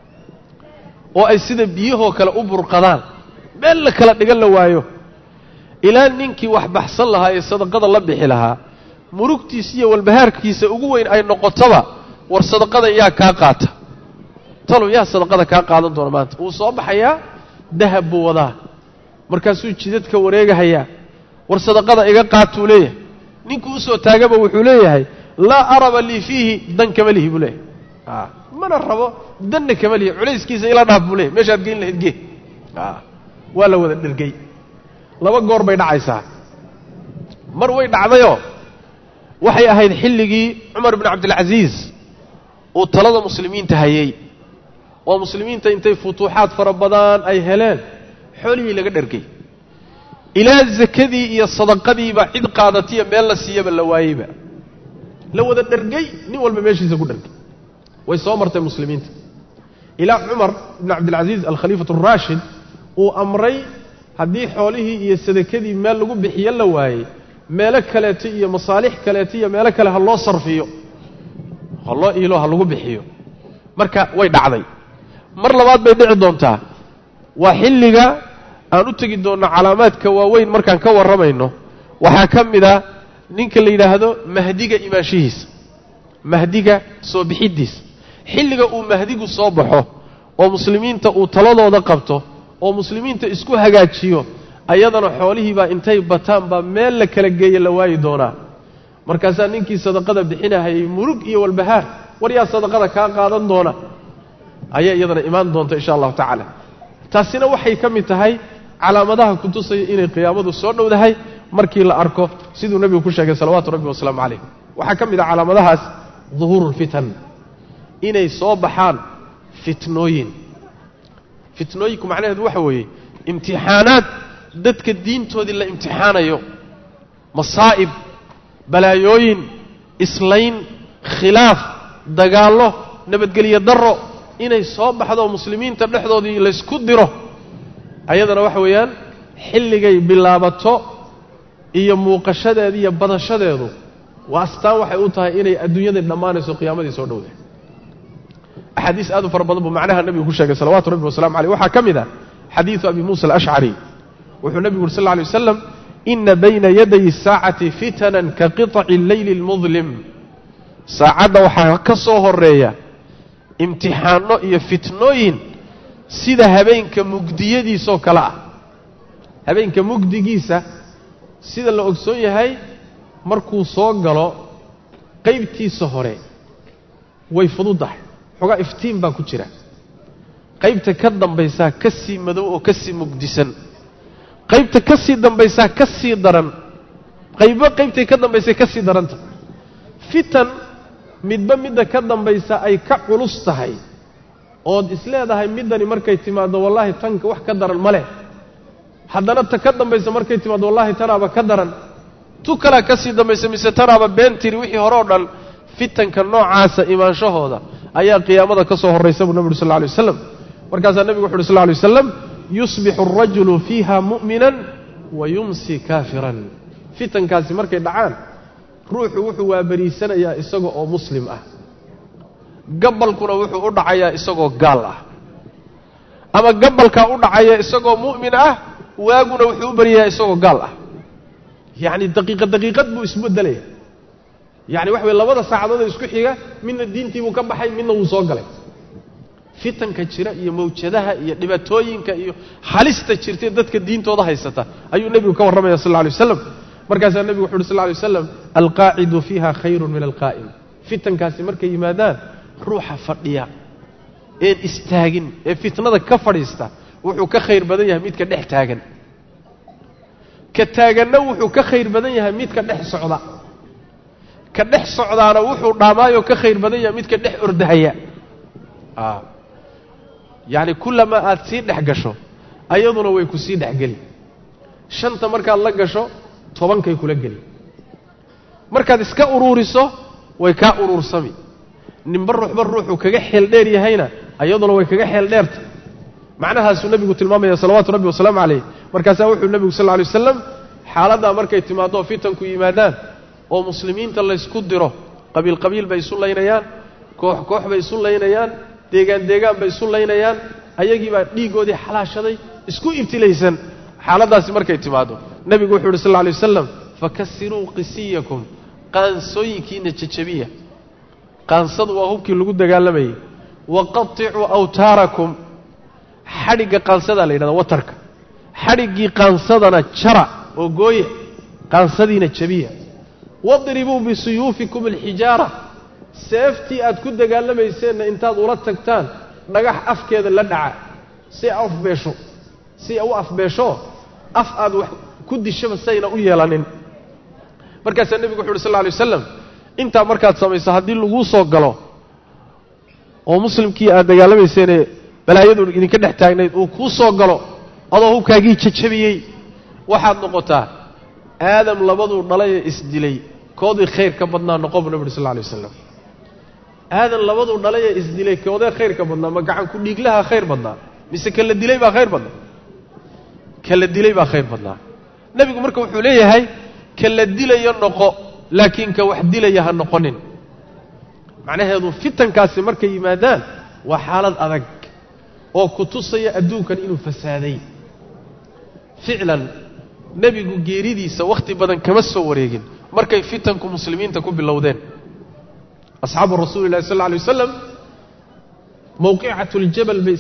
oo ay sida biyahoo kale u burqadaan meel la kala dhigan la waayo ilaa ninkii wax baxsan lahaa ee sadaqada la bixi lahaa murugtiisa iyo walbahaarkiisa ugu weyn ay noqotoba war sadaqadan yaa kaa qaata talow yaa sadaqada kaa qaadan doona maanta wuu soo baxayaa dahab buu wadaa markaasuu jidadka wareegahayaa war sadaqada iga qaatuu leeyahay ninkuu usoo taagaba wuxuu leeyahay laa araba lii fiihi dan kama lihi buu leeyahay mana rabo danna kama lihi culayskiisa ila dhaaf buu leeyahay meeshaad geyn lahayd gee waa la wada dhergay laba goor bay dhacaysaa mar way dhacdayoo waxay ahayd xilligii cumar bn cabdilcasiis uu talada muslimiinta hayay oo muslimiinta intay futuuxaad fara badan ay heleen xoolihii laga dhergay ilaa sakadii iyo sadaqadiiba cid qaadatiya meel la siiyaba la waayeyba la wada dhergay nin walba meeshiisa ku dhergay way soo martay muslimiinta ilaa cumar ibn cabdilcasiis alkhaliifatu araashid uu amray haddii xoolihii iyo sadakadii meel lagu bixiyo la waayey meelo kaleeto iyo masaalix kaleeto iyo meelo kale ha loo sarfiyo ha loo iilo ha lagu bixiyo marka way dhacday mar labaad bay dhici doontaa waa xilliga aan u tegi doonno calaamaadka waaweyn markaan ka warramayno waxaa ka mid a ninka la yidhaahdo mahdiga imaanshihiisa mahdiga soo bixiddiisa xilliga uu mahdigu soo baxo oo muslimiinta uu taladooda qabto oo muslimiinta isku hagaajiyo ayadana xoolihiibaa intay bataan baa meel la kala geeya la waayi doonaa markaasaa ninkii sadaqada bixinahayay murug iyo walbahaar war yaa sadaqada kaa qaadan doona ayaa iyadana imaan doonta insha allahu tacaala taasina waxay ka mid tahay calaamadaha ku tusaya inay qiyaamadu soo dhowdahay markii la arko siduu nebigu ku sheegay salawaatu rabbi wasalaamu calayh waxaa ka mid ah calaamadahaas duhuurulfitan inay soo baxaan fitnooyinku macnaheedu waxa weeye imtixaanaad dadka diintoodii la imtixaanayo masaa'ib balaayooyin islayn khilaaf dagaallo nabadgelyo darro inay soo baxdo muslimiinta dhexdoodii laysku diro ayadana waxa weeyaan xilligay bilaabato iyo muuqashadeeda iyo badashadeedu waa astaan waxay u tahay inay adduunyadii dhammaanayso qiyaamadii soo dhowdahay axaadiis aad u fara badan buu macnaha nebigu ku sheegay salawaatu rabbi wasalamu caleyh waxaa ka mid ah xadiidu abi muusa alashcari wuxuu nebigu yuri sal lla alay wasalam ina bayna yaday asaacati fitanan ka qiطaci alleyli almudlim saacadda waxaa ka soo horeeya imtixaano iyo fitnooyin sida habeenka mugdiyadiisoo kale ah habeenka mugdigiisa sida la ogsoon yahay markuu soo galo qaybtiisa hore way fududahay xogaa iftiin baa ku jira qaybta ka dambaysaa ka sii madow oo ka sii mugdisan qaybta ka sii dambaysaa ka sii daran qaybtay ka dambaysay ka sii daranta fitan midba midda ka dambaysa ay ka culus tahay ood isleedahay middani markay timaaddo wallaahi tanka wax ka daran ma leh haddana ta ka dambaysa markay timaaddo wallaahi tanaaba ka daran tu kalaa ka sii dambaysa mise tanaaba beentiri wixii hore oo dhan fitanka noocaasa imaanshahooda ayaa qiyaamada ka soo horraysa buu nebi uri sal lla alay wasalam markaasaa nebigu wuxu uhi sal lla alay wasalam yusbixu alrajulu fiiha mu'minan wa yumsi kaafiran fitankaasi markay dhacaan ruuxu wuxuu waabariisanayaa isaga oo muslim ah gabalkuna wuxuu u dhacayaa isagoo gaal ah ama gabalkaa u dhacaya isagoo mu'min ah waaguna wuxuu u baryayaa isagoo gaal ah yacni daqiiqad buu isbedelaya yacni waxa weye labada saacadood ee isku xiga midna diintii buu ka baxay midna wuu soo galay fitanka jira iyo mawjadaha iyo dhibaatooyinka iyo halista jirtay dadka diintooda haysata ayuu nebigu ka warramaya sal alla alay wasalam markaasaa nebigu wuxu uhi sal lla alay wasalam alqaacidu fiiha khayrun min alqaa'im fitankaasi markay yimaadaan ruuxa fadhiya een istaagin ee fitnada ka fadhiista wuxuu ka khayr badan yahay midka dhex taagan كتاغنا وحو كخير بدن يها ميد كدخ سودا كدخ سودانا وحو دامايو كخير بدن يها ميد كدخ اردهيا يعني كلما aad sii dhex gasho ayaduna way ku sii dhex gali shanta marka la gasho 10 kay kula gali markaad iska ururiso way ka urursami nimbar ruuxu kaga xeel dheer yahayna ayaduna way kaga xeel dheerta macnahaas nabigu tilmaamaya salawaatu rabbi wa salaamu alayhi markaas wuxuu nabigu sallallahu alayhi wasallam xaalada markay timaado fitanku yimaadaan oo muslimiinta la isku diro qabiil bay isu leynayaan koox bay isu leynayaan deegaan bay isu leynayaan ayagii baa dhiigoodii xalaashaday isku ibtilaysan xaaladaasi markay timaado nabigu wuxuu sallallahu alayhi wasallam fakassiru qisiyakum qaansooyinkiina jajabiya qaansadu waa hubkii lagu dagaalamayay waqati'u awtarakum xariga qaansada la yiraahdo watarka xarigii qaansadana jara oo gooye qaansadiina jabiya wadribu bisuyufikum alhijara seefti aad ku dagaalamayeen intaad ula tagtaan dhagax afkeeda la dhaca si afbeesho aad wax ku dishaba sayna u yeelanin markaas nabigu wuxuu sallallahu alayhi wasallam inta markaad samayso hadii lagu soo galo oo muslimkii aad dagaalamayeen balaayadu idinka dhex taagnayd oo ku soo galo adoo hubkaagii jajabiyay waxaad noqotaa aadam labadu dhalay isdilay koodii khayr ka badnaa noqob nabiga sallallahu alayhi wasallam aadam labadu dhalay isdilay koodii khayr ka badnaa ma gacan ku dhiiglaha khayr badnaa mise kala dilay baa khayr badnaa nabigu marka wuxuu leeyahay kala dilayo noqo laakiin ka wax dilaya ha noqonin macnaheedu fitankaasi markay yimaadaan waa xaalad adag oo ku tusaya adduunkan inuu fasaaday ficlan nabigu geeridiisa waqti badan kama soo wareegin markay fitanku muslimiinta ku bilowdeen asxaabu rasuulillaah sallallahu alayhi wasallam mawqi'atul jabal bay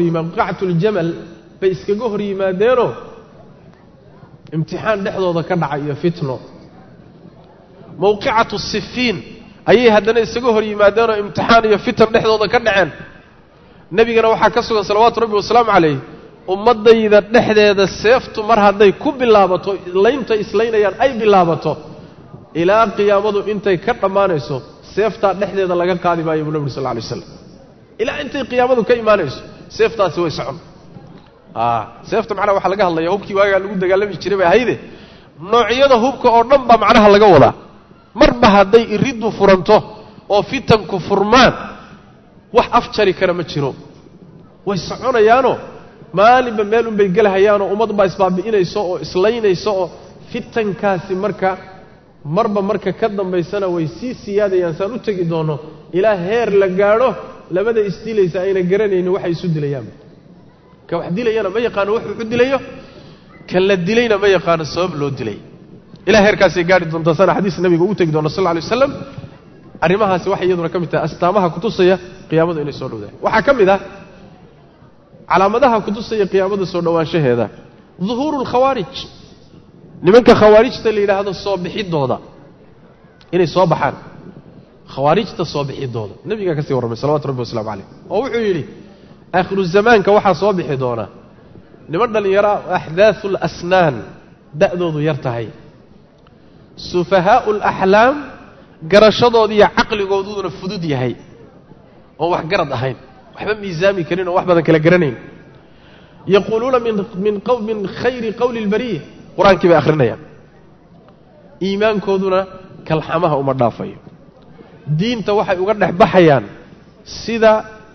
iskaga hor yimaadeenoo imtixaan dhexdooda ka dhacay iyo fitno mawqi'atu sifiin ayay haddana isaga hor yimaadeenoo imtixaan iyo fitan dhexdooda ka dhaceen nabigana waxaa ka sugan salawaatu rabbi wasalaamu calayh ummadayda dhexdeeda seeftu mar hadday ku bilaabato laynta islaynayaan ay bilaabato ilaa qiyaamadu intay ka dhammaanayso seeftaa dhexdeeda laga qaadi maayo buu nabigu sallallahu alayhi wasallam ilaa intay qiyaamadu ka imaanayso seeftaasi way socon seefta macnaha waxa laga hadlayaa hubkii waaga lagu dagaalami jiray bay ahayde noocyada hubka oo dhan baa macnaha laga wadaa marba hadday iridu furanto oo fitanku furmaan wax afjari kara ma jiro way soconayaano maalinba meel un bay galahayaan oo ummad baa isbaabi'inayso oo islaynayso oo fitankaasi marba marka ka dambaysana way sii siyaadayaan saan u tagi doono ilaa heer la gaadho labada isdilaysa ayna garanaynin waxay isu dilayaan ka wax dilayana ma yaqaan wuxuu dilayo kan la dilayna ma yaqaan sabab loo dilay ilaa heerkaasi gaari doonta sana xadiis nabiga uu tagi doono sallallahu alayhi wasallam arimahaasi waxa iyaduna kamid tahay astaamaha ku tusaya qiyaamada inay soo dhowdahay waxa kamid ah calaamadaha ku tusaya qiyaamada soo dhawaanshaheeda dhuhurul khawarij nimanka khawarijta la yiraahdo soo bixidooda inay soo baxaan khawaarijta soo bixidooda nabiga ka sii warramay salawaatu rabbi wasalaamu alayhi oo wuxuu yiri aakhiru zamaanka waxa soo bixi doona niman dhalinyaro ahdathul asnaan da'doodu yar tahay sufahaa'ul ahlaam garashadood iyo aqligooduna fudud yahay oo wax garad ahayn waxba miisaami karin oo wax badan kala garanayn yaquluna min khayri qawli al-bariyah quraanki bay akhrinayaan iimaankooduna kalxamaha uma dhaafayo diinta waxay uga dhaxbaxayaan sida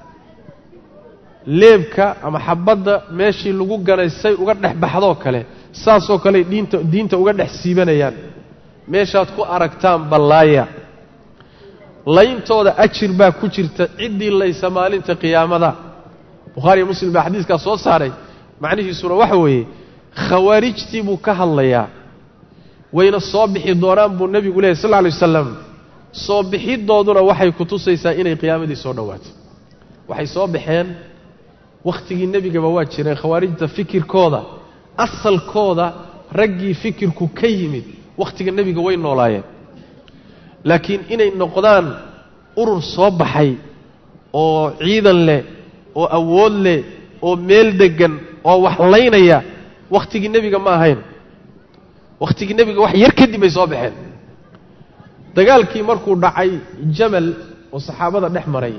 leebka ama xabada meeshii lagu ganaysay uga dhaxbaxdo kale saasoo kale diinta uga dhax siibanayaan meeshaad ku aragtaan ballaaya layntooda ajir baa ku jirta cidii laysa maalinta qiyaamada bukhari muslim baa xadiiska soo saaray macnihiisuna waxa weeye khawaarijtii buu ka hadlayaa wayna soo bixi doonaan buu nabigu leeyahay sallallahu alayhi wasallam soo bixidooduna waxay ku tusaysaa inay qiyaamadii soo dhawaato waxay soo baxeen waqtigii nabiga waa jireen khawaarijta fikirkooda asalkooda raggii fikirku ka yimid waqtiga nabiga way noolaayeen laakiin inay noqdaan urur soo baxay oo ciidan leh oo awood leh oo meel degan oo wax laynaya waqtigii nabiga ma ahayn waqtigii nabiga wax yar kadib ay soo baxeen dagaalkii markuu dhacay jamal oo saxaabada dhex maray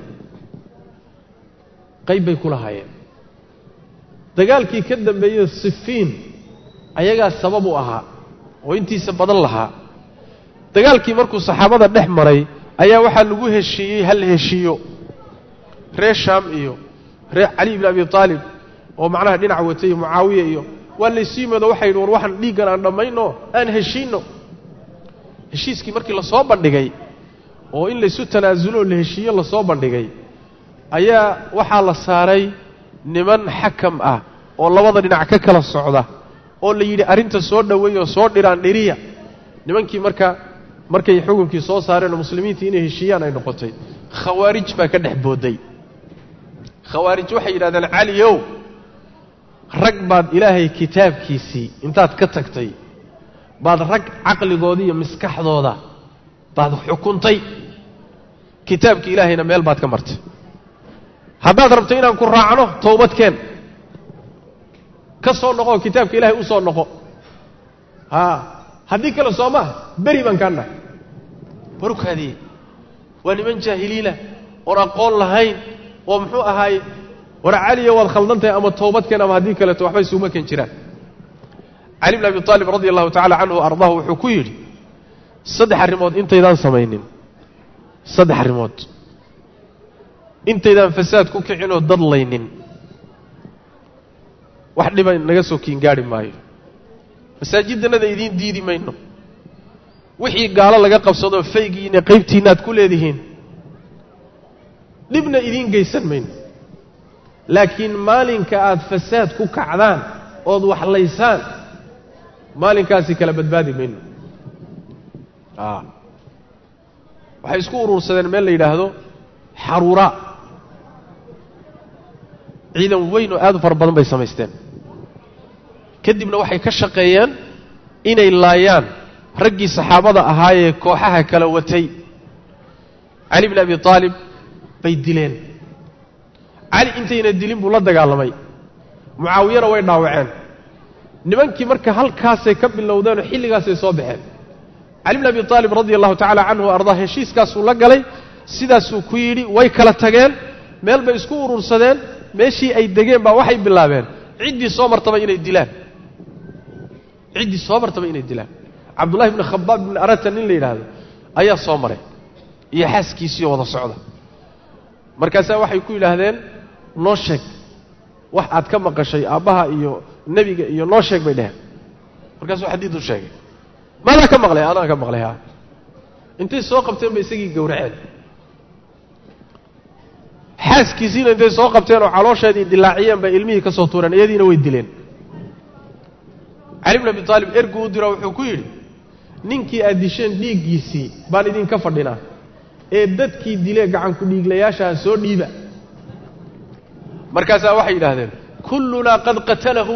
qayb bay ku lahaayeen dagaalkii ka dambeeyay Sifiin ayaga sabab u ahaa oo intiisa badan lahaa dagaalkii markuu saxaabada dhex maray ayaa waxa lagu heshiiyay hal heshiyo reer Shaam iyo reer Ali ibn Abi Talib oo macnaha dhinac watay Muawiya iyo wala siimada waxay war waxan dhiigan aan dhamayno aan heshiino heshiiskii markii la soo bandhigay oo in la isu tanaasulo la heshiiyo la soo bandhigay ayaa waxa la saaray niman xakam ah oo labada dhinac ka kala socda oo la yiri arinta soo dhaweeyo soo dhiraan dhiriya nimankii markay xukunkii soo saareen muslimiintii inay heshiiyaan ay noqotay khawaarij baa ka dhex booday khawaarij waxay yiraahdeen caliyow rag baad ilaahay kitaabkiisii intaad ka tagtay baad rag aqligoodii iyo maskaxdooda baad xukuntay kitaabka ilaahayna meel baad ka martay haddaad rabto inaan ku raacno toobad keen ka soo noqo kitaabka ilaahay u soo noqo haddii kale Soomaa bari baan kaana warkaadii waa niman jaahiliina oo aqoon lahayn oo muxuu ahaay war cali wad khaldantay ama toobad keen ama haddii kale waxbay suuma keen jiraan Ali ibn Abi Talib radiyallahu ta'ala anhu ardaahu wuxuu ku yiri saddex arimood intaydaan sameeynin saddex arimood intaydaan fasaad ku kicin oo dad laynin wax dhibay naga soo kiin gaari maayo masaajidnada idin diidi mayno wixii gaalo laga qabsado faygiina qaybtiinaad ku leedihiin dibna idin geysan mayno laakiin maalinka aad fasaad ku kacdaan oo wax laysaan maalinkaasi kala badbaadi mayno waxay isku urursadeen meel la yiraahdo Harura ciidan weyn oo aad far badan bay sameysteen kadibna waxay ka shaqeeyeen inay laayaan raggii saxaabada ahaayee kooxaha kala watay Ali ibn Abi Talib bay dileen Ali intayna dilin buu la dagaalamay Muawiyana way dhaawaceen nimankii marka halkaas ay ka bilowdeen xilligaas ay soo baxeen Ali ibn Abi Talib radiyallahu ta'ala anhu ardaa heshiiskaas uu la galay sidaas uu ku yiri way kala tageen meel bay isku urursadeen meeshii ay degeen baa waxay bilaabeen cidii soo martaba inay dilaan Abdullah ibn Khabbab ibn Aratan in la yiraahdo ayaa soo maray iyo xaaskiisii wada socda markaas waxay ku yiraahdeen noo sheeg wax aad ka maqashay aabaha iyo nabiga iyo noo sheeg bay dhaheen markaas waxa xadiid u sheegay ma ka maqlay ana ka maqlay intay soo qabteen bay isagii gowraceen xaaskiisina intay soo qabteen oo caloosheedii dilaaciyeen bay ilmihii ka soo tuureen iyadiina way dileen Ali ibn Abi Talib ergu diro wuxuu ku yiri ninkii aad disheen dhiigiisii baan idin ka fadhinaa ee dadkii dilay gacan ku dhiiglayaasha soo dhiiba markaas waxay yiraahdeen kulluna qad qatalahu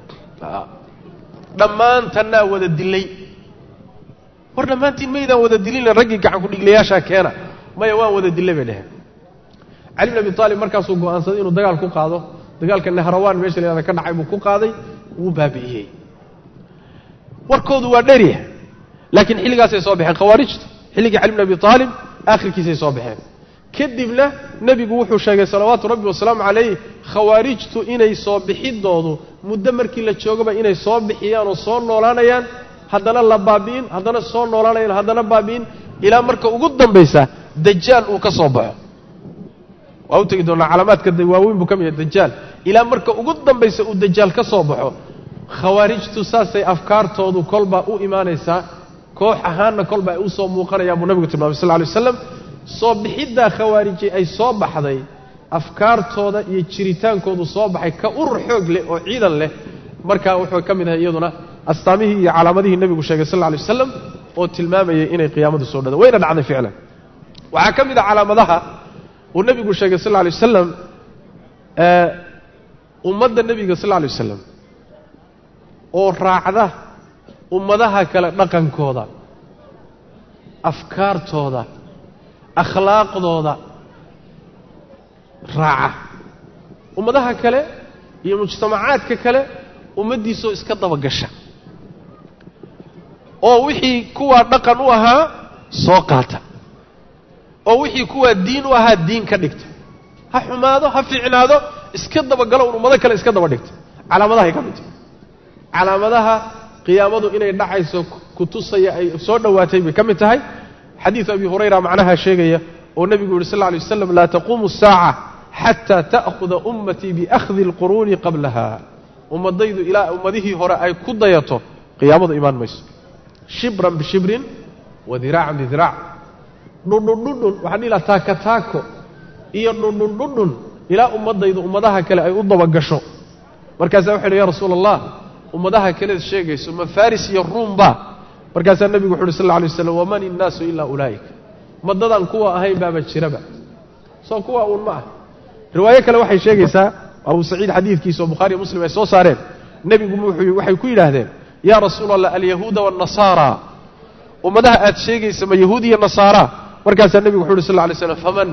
dhamaantana wada dilay war dhamaantiin meeydaan wada dilin ragii gacan ku dhiiglayaasha keena maya waan wada dilay bay dhaheen Ali ibn Abi Talib markaas uu go'aansaday inuu dagaal ku qaado dagaalka Nahrawaan meesha leeyahay ka dhacay buu ku qaaday wuu baabi'iyay warkoodu waa dheeriye laakiin xilligaas ay soo baxeen khawaarijtu xilligii Ali ibn Abi Talib aakhirkiisa ay soo baxeen kadibna nabigu wuxuu sheegay salawaatu rabbi wasalaam alayhi khawaarijtu inay soo bixidoodu muddo markii la joogaba inay soo bixiyaan oo soo noolaanayaan haddana la baabiin haddana soo noolaanayaan haddana baabiin ilaa marka ugu dambaysa dajjal uu ka soo baxo waa u tagi doonaa calaamaadka waaweyn buu ka mid yahay dajjal ilaa marka ugu dambaysa uu dajjal ka soo baxo khawaarijtu saasay afkaartoodu kolba u iimaanaysa koox ahaana kolba ay u soo muuqanayaan buu nabigu tilmaamay sallallahu alayhi wasallam soo bixidda khawaariji ay soo baxday afkaartooda iyo jiritaankoodu soo baxay ka urur xoog leh oo ciidan leh marka wuxuu ka mid yahay iyaduna astaamihii iyo calaamadihii nabigu sheegay sallallahu alayhi wasallam oo tilmaamayay inay qiyaamadu soo dhawaan wayna dhacday ficlan waxa ka mid ah calaamadaha uu nabigu sheegay sallallahu alayhi wasallam ummadda nabiga sallallahu alayhi wasallam oo raacda ummadaha kale dhaqankooda afkaartooda akhlaaqdooda raaca ummadaha kale iyo mujtamacaadka kale ummadiisoo iska daba gasha oo wixii kuwa dhaqan u ahaa soo qaata oo wixii kuwa diin u ahaa diin ka dhigta ha xumaado ha fiicnaado iska daba galo ummado kale iska daba dhigta calaamadaha ka mid calaamadaha qiyaamadu inay dhacayso ku tusaya ay soo dhawaatay bay kamid tahay xadiis abi hurayra macnaha sheegaya oo nabigu sallallahu alayhi wasallam la taqumu as-sa'a hatta ta'khudha ummati bi akhdhi al-qurun qablaha ummadaydu ila ummadihi hore ay ku dayato qiyaamadu iman mayso shibran bi shibrin wa dira'an bi dira' dudududun waxa ila taako iyo dudududun ila ummadaydu ummadaha kale ay u daba gasho markaas waxa ya rasuulallah ummadaha kale sheegayso ma faris iyo ruumba markaas nabigu wuxuu sallallahu alayhi wasallam wa man an-nasu illa ulaika madadan kuwa ahay baaba jiraba soo kuwa uun ma riwaayo kale waxay sheegaysaa Abu Sa'id xadiidkiisa oo Bukhari Muslim ay soo saareen nabigu waxay ku yiraahdeen ya rasuulallah al-yahuuda wan-nasara ummadaha aad sheegayso ma yahuudi iyo nasara markaas nabigu wuxuu sallallahu alayhi wasallam faman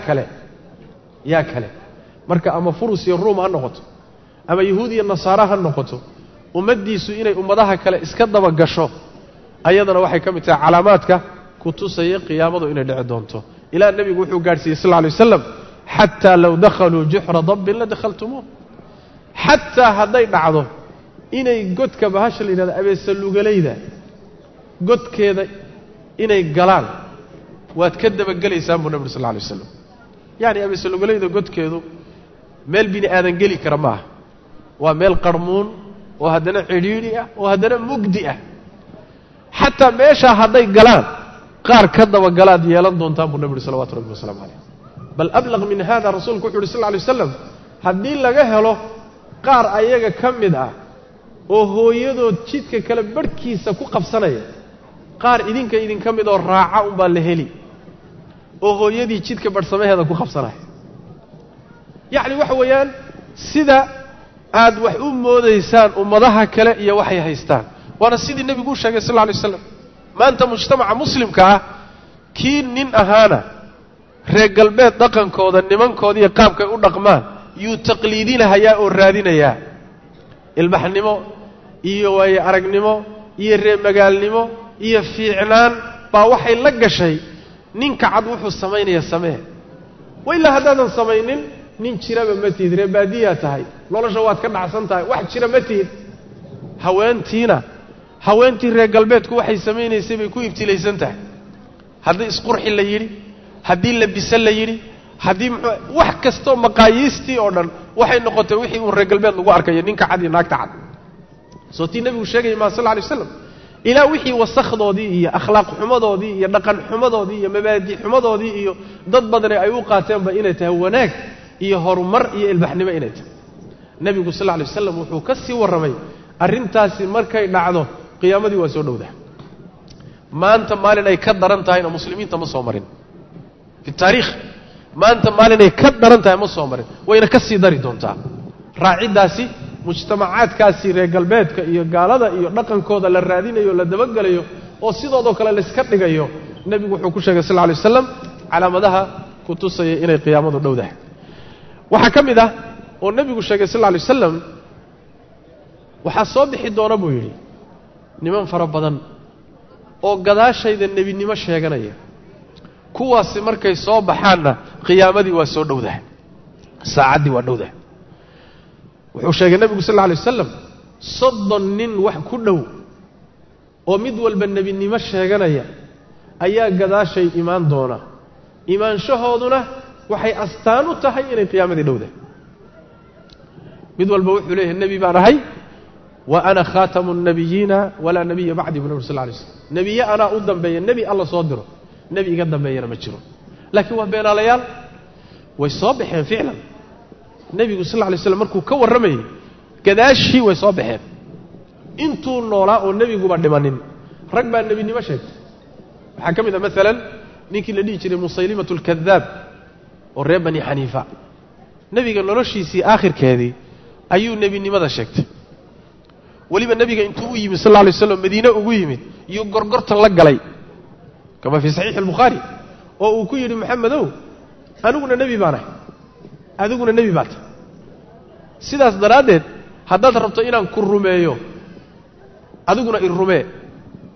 ya kale marka ama furus iyo ruum ha noqoto ama yahuudi iyo nasara ha noqoto ummadiisu inay ummadaha kale iska daba gasho ayadana waxay ka mid tahay calaamaadka ku tusaya qiyaamadu inay dhici doonto ilaa nabigu wuxuu gaarsiiyay sallallahu alayhi wasallam hatta law dakhalu juhra dabb la dakhaltumuh hatta haday dhacdo inay godka bahasha leeyahay abeesa lugalayda godkeeda inay galaan waad ka daba galeysaan buu nabiga sallallahu alayhi wasallam yaani abeesa lugalayda godkeedu meel bini aadan gali kara ma waa meel qarmuun oo hadana ciriiri ah oo hadana mugdi ah hatta meesha haday galaan qaar ka daba galaad yeelan doontaan buu nabiga sallallahu alayhi wasallam bal ablaq min hada rasuulku sallallahu alayhi wasallam hadii laga helo qaar ayaga kamid ah oo hooyadood jidka kala barkiisa ku qabsanaya qaar idin kamid oo raaca un baa la heli oo hooyadii jidka barsameheeda ku qabsanaya yaani waxa weeyaan sida aad wax u moodaysaan ummadaha kale iyo waxay haystaan waana sidii nabigu u sheegay sallallahu alayhi wasallam maanta mujtamaca muslimka ah kii nin ahaana reer galbeed dhaqankooda nimankooda iyo qaabkay u dhaqmaan yuu taqliidinayaa oo raadinayaa ilbaxnimo iyo way aragnimo iyo reer magaalnimo iyo fiicnaan baa waxay la gashay ninka cad wuxuu sameeynaya samee wayla hadaadan sameeynin nin jiraba ma tiid reer baadiya tahay nolosha waad ka dhacsan tahay wax jira ma tiid haweentii reer galbeedku waxay sameeynaysaa bay ku ibtilaysan tahay hadii isqurxi la yiri hadii la bisal la yiri hadii wax kasto maqaayiistii oo dhan waxay noqotay wixii uu reer galbeed lagu arkayo ninka cad iyo naagta cad soo tii nabigu sheegay ma sallallahu alayhi wasallam ila wixii wasakhoodii iyo akhlaaq xumadoodii iyo dhaqan xumadoodii iyo mabaadi xumadoodii iyo dad badan ay u qaateenba inay tahay wanaag iyo horumar iyo ilbaxnimo inay tahay nabigu sallallahu alayhi wasallam wuxuu ka sii waramay arintaasi markay dhacdo qiyaamadii waa soo dhowdaa maanta maalin ay ka daran tahay muslimiinta ma soo marin fi taariikh maanta maalin ay ka daran tahay ma soo marin wayna ka sii dari doontaa raacidaasi mujtamacaadkaasi reer galbeedka iyo gaalada iyo dhaqankooda la raadinayo la dabagalayo oo sidoo kale la iska dhigayo nabigu wuxuu ku sheegay sallallahu alayhi wasallam calaamadaha ku tusaya inay qiyaamadu dhowdahay waxa kamid ah oo nabigu sheegay sallallahu alayhi wasallam waxa soo bixi doona buu yiri niman fara badan oo gadaashayda nabinimo sheeganaya kuwaasi markay soo baxaana qiyaamadii waa soo dhowdahay saacadii waa dhowdahay wuxuu sheegay nabigu sallallahu alayhi wasallam 30 nin wax ku dhow oo mid walba nabinimo sheeganaya ayaa gadaashay iimaan doona iimaanshahooduna waxay astaan u tahay inay qiyaamadii dhowdahay mid walba wuxuu leeyahay nabi baan ahay wa ana khatamun nabiyina wala nabiyya ba'di ibn sallallahu alayhi wasallam nabiyya ana u dambeeyo nabi alla soo diro nabi iga dambeeyana ma jiro laakiin waa beenaalayaal way soo baxeen ficlan nabigu sallallahu alayhi wasallam markuu ka waramayay gadaashii way soo baxeen intuu noolaa oo nabigu ba dhimanin rag baa nabinimo sheegtay waxa kamid ah midalan ninkii la dhigi jiray musaylimatul kadhab oo reer bani xaniifa nabiga noloshiisii aakhirkeedii ayuu nabinimada sheegtay waliba nabiga intuu u yimid sallallahu alayhi wasallam madiina ugu yimid iyo gorgortan la galay kama fi sahih al-bukhari oo uu ku yiri maxamedow aniguna nabi baan ahay adiguna nabi baad sidaas daraadeed haddaad rabto inaan ku rumeeyo adiguna i rumee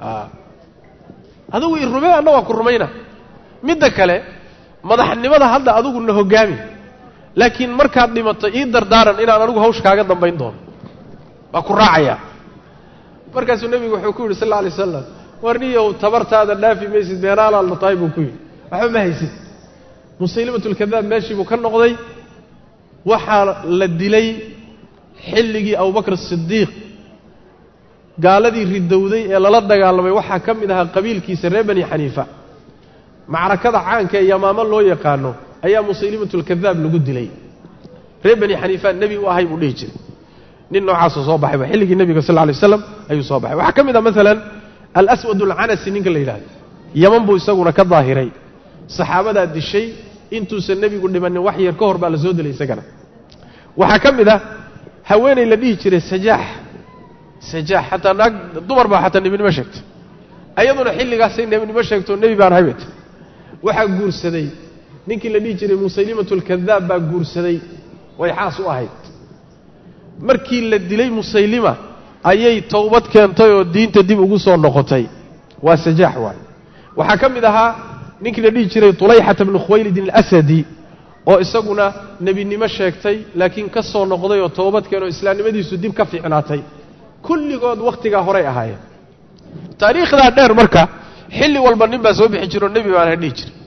adigu i rumee anna waa ku rumayna midda kale madaxnimada hadda adiguna hogaami laakiin markaad dhimato ii dardaaran inaan anigu hawsh kaaga dambayn doono waa ku raacaya markaasuu nebigu wuxuu ku yidhi sal alla alay wasalam warniyow tabartaada dhaafi maysid beenaalaad la tahay buu ku yidhi waxba ma haysid musaylimatulkadaab meeshii buu ka noqday waxaa la dilay xilligii abubakr asidiiq gaaladii ridowday ee lala dagaalamay waxaa ka mid ahaa qabiilkiisa reer bani xaniifa macrakada caanka ee yamaamo loo yaqaano ayaa musaylimatulkadaab lagu dilay reer bani xaniifa nebi u ahay buu dhihi jiray nin noocaasoo soo baxayba xilligii nebiga sal lla alay waslam ayuu soo baxay waxaa ka mid ah maalan alaswad alcanasi ninka la yidhahdo yaman buu isaguna ka daahiray saxaabadaa dishay intuusan nebigu dhimanin wax yar ka hor baa la soo dilay isagana waxaa ka mid ah haweenay la dhihi jiray sajaax xataa naag dumar baa xataa nebinimo sheegtay ayaduna xilligaasay nebinimo sheegto nebi baan ahay bay tahay waxaa guursaday ninkii la dhihi jiray musaylimatulkadaab baa guursaday way xaas u ahayd markii la dilay musaylima ayay towbad keentay oo diinta dib ugu soo noqotay waa sajaax waay waxaa ka mid ahaa ninkii la dhihi jiray tulayxata bnu khuwaylidin alasadi oo isaguna nebinimo sheegtay laakiin ka soo noqday oo towbad keenoo islaamnimadiisu dib ka fiicnaatay kulligood wakhtigaa horay ahaayeen taariikhdaa dheer marka xilli walba nin baa soo bixi jiro nebi baan ha dhihi jiray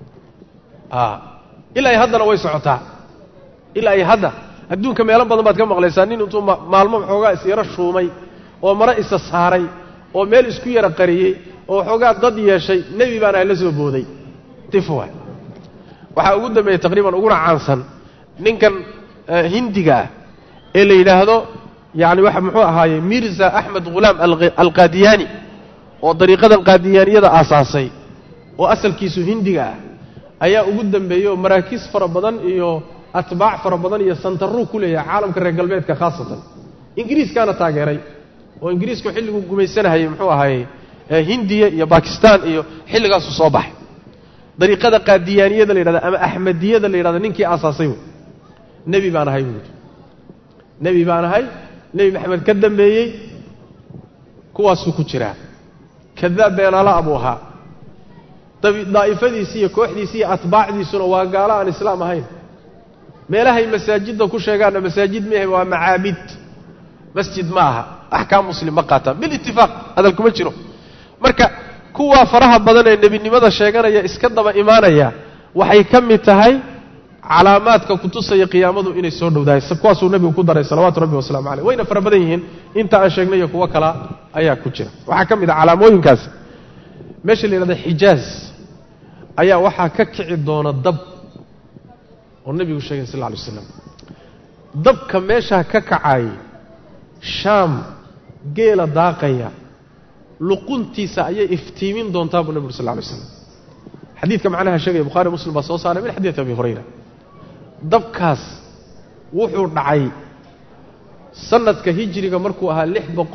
ilaa ay haddana way socotaa ilaa ay hadda adduunka meelo badan baad ka maqlaysaa nin intuu maalmo waxoogaa is-yaro shuumay oo mare isa saaray oo meel isku yara qariyey oo waxoogaa dad yeeshay nebi baan ah la soo booday tifwa waxaa ugu dambeeyey taqriiban uguna caansan ninkan hindiga ah ee la yidhaahdo yacni waxa muxuu ahaayey mirza axmed ghulaam alqaadiyaani oo dariiqadan qaadiyaaniyada aasaasay oo asalkiisu hindiga ah ayaa ugu dambeeyey oo maraakiis fara badan iyo atbaac fara badan iyo santaruu ku leeyahay caalamka reer galbeedka khaasatan ingiriiskaana taageeray oo ingiriisku xilliguu gumaysanahayey muxuu ahaayey hindiya iyo bakistan iyo xilligaasuu soo baxay dariiqada qaadiyaaniyada la yidhahda ama axmediyada la yidhahda ninkii aasaasay wey nebi baan ahay buui nebi baan ahay nebi maxamed ka dambeeyey kuwaasuu ku jiraa kadaab beenaala buu ahaa daa'ifadiisi iyo kooxdiisi iyo atbaacdiisuna waa gaalo aan islaam ahayn meelahay masaajidda ku sheegaanna masaajid maahe waa macaabid masjid ma aha axkaam muslim ma qaataan bilitifaaq hadal kuma jiro marka kuwaa faraha badan ee nebinimada sheeganaya iska daba imaanaya waxay ka mid tahay calaamaadka kutusaya qiyaamadu inay soo dhowdahay kuwaasuu nebigu ku daray salawaatu rabbi wasalaamu caleyh wayna fara badan yihiin inta aan sheegnay iyo kuwo kala ayaa ku jira waxaa ka mid ah calaamooyinkaas meesha la yidhahda xijaaz ayaa waxaa ka kici doona dab oo nebigu sheegay sal lla alay waslam dabka meeshaa ka kacay shaam geela daaqaya luquntiisa ayay iftiimin doontaa buu nebigu sal lla alay waslam xadiidka macnaha sheegaya bukhari muslim baa soo saaray min xadiid abi hurayra dabkaas wuxuu dhacay sanadka hijriga markuu ahaa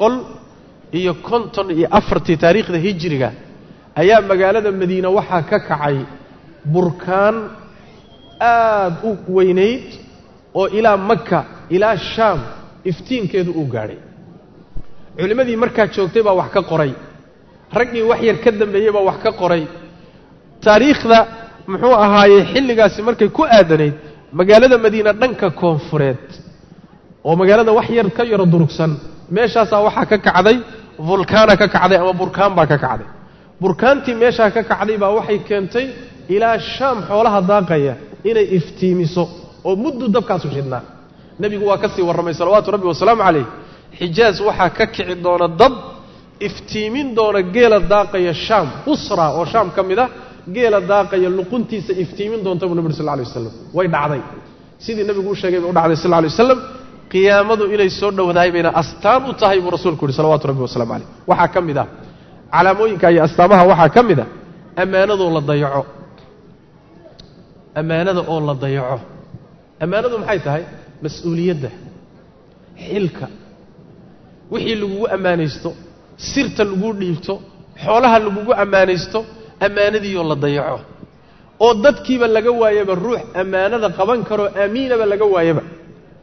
654 taariikhda hijriga ayaa magaalada madiina waxaa ka kacay burkaan aad u weynayd oo ilaa maka ilaa shaam iftiinkeedu uu gaadhay culimmadii markaa joogtay baa wax ka qoray raggii wax yar ka dambeeyey baa wax ka qoray taariikhda muxuu ahaayey xilligaasi markay ku aadanayd magaalada madiina dhanka koonfureed oo magaalada wax yar ka yaro durugsan meeshaasaa waxaa ka kacday vulkaana ka kacday ama burkaan baa ka kacday burkaantii meeshaa ka kacday baa waxay keentay ilaa shaam xoolaha daaqaya inay iftiimiso oo muddu dabkaasu shidnaa nebigu waa ka sii warramay salawaatu rabbi wasalaamu calayh xijaaz waxaa ka kici doona dab iftiimin doona geela daaqaya shaam usra oo shaam ka mid ah geela daaqaya luquntiisa iftiimin doonta buu nabi sal lla alay wasalam way dhacday sidii nebigu u sheegay bay u dhacday sal lla alay wasalam qiyaamadu inay soo dhowdahay bayna astaan u tahay buu rasuulku yidhi salawaatu rabbi wasalamu calayh waxaa ka mid ah calaamooyinka iyo astaamaha waxaa ka mid ah ammaanadoo la dayaco ammaanada oo la dayaco ammaanadu maxay tahay mas-uuliyadda xilka wixii lagugu ammaanaysto sirta laguu dhiibto xoolaha lagugu ammaanaysto ammaanadiioo la dayaco oo dadkiiba laga waayaba ruux ammaanada qaban karoo aamiinaba laga waayaba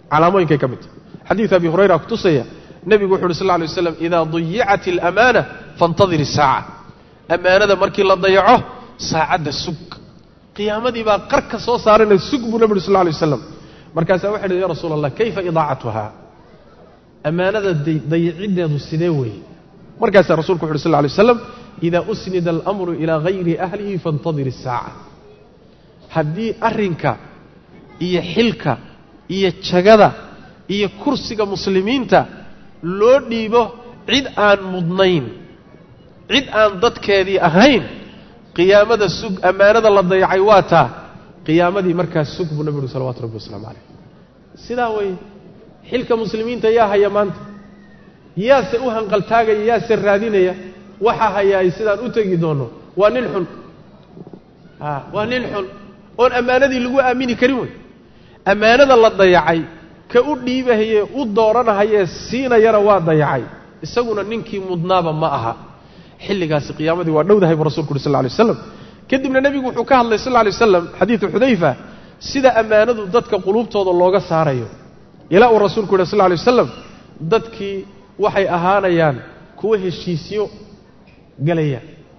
calaamooyinkay ka mid tahay xadiid abi hurayra kutusaya nebigu wuxu uhi sal lla alay waslam idaa dayicat alamaana fantadir isaaca ammaanada markii la dayaco saacadda sug qiyaamadii baa qarka soo saaranay sug buu nabi sallallahu alayhi wasallam markaasaa waxa yidhi ya rasuul allah kayfa idaacatuha ammaanada dayicideedu sidee weeye markaasaa rasuulku wuxuu sallallahu alayhi wasallam idaa usnida al-amru ilaa ghayri ahlihi fantadir isaaca haddii arrinka iyo xilka iyo jagada iyo kursiga muslimiinta loo dhiibo cid aan mudnayn cid aan dadkeedii ahayn qiyaamada sug ammaanada la dayacay waa taa qiyaamadii markaas sug buu nabigu salawaatu rabbi wasalaamu calayh sidaa way xilka muslimiinta yaa haya maanta yaase u hanqaltaagaya yaase raadinaya waxa hayaay sidaan u tegi doono waa nin xun waa nin xun oon ammaanadii lagu aamini karin wey ammaanada la dayacay ka u dhiibahayee u dooranahayee siinayana waa dayacay isaguna ninkii mudnaaba ma aha xilligaasi qiyaamadii waa dhowdahay buu rasuulku yuri sal lla alay waslam kadibna nebigu wuxuu ka hadlay sal lla alay waslam xadiidu xudayfa sida ammaanadu dadka quluubtooda looga saarayo ilaa uu rasuulku yidhi sal lla alay wasalam dadkii waxay ahaanayaan kuwa heshiisyo gelaya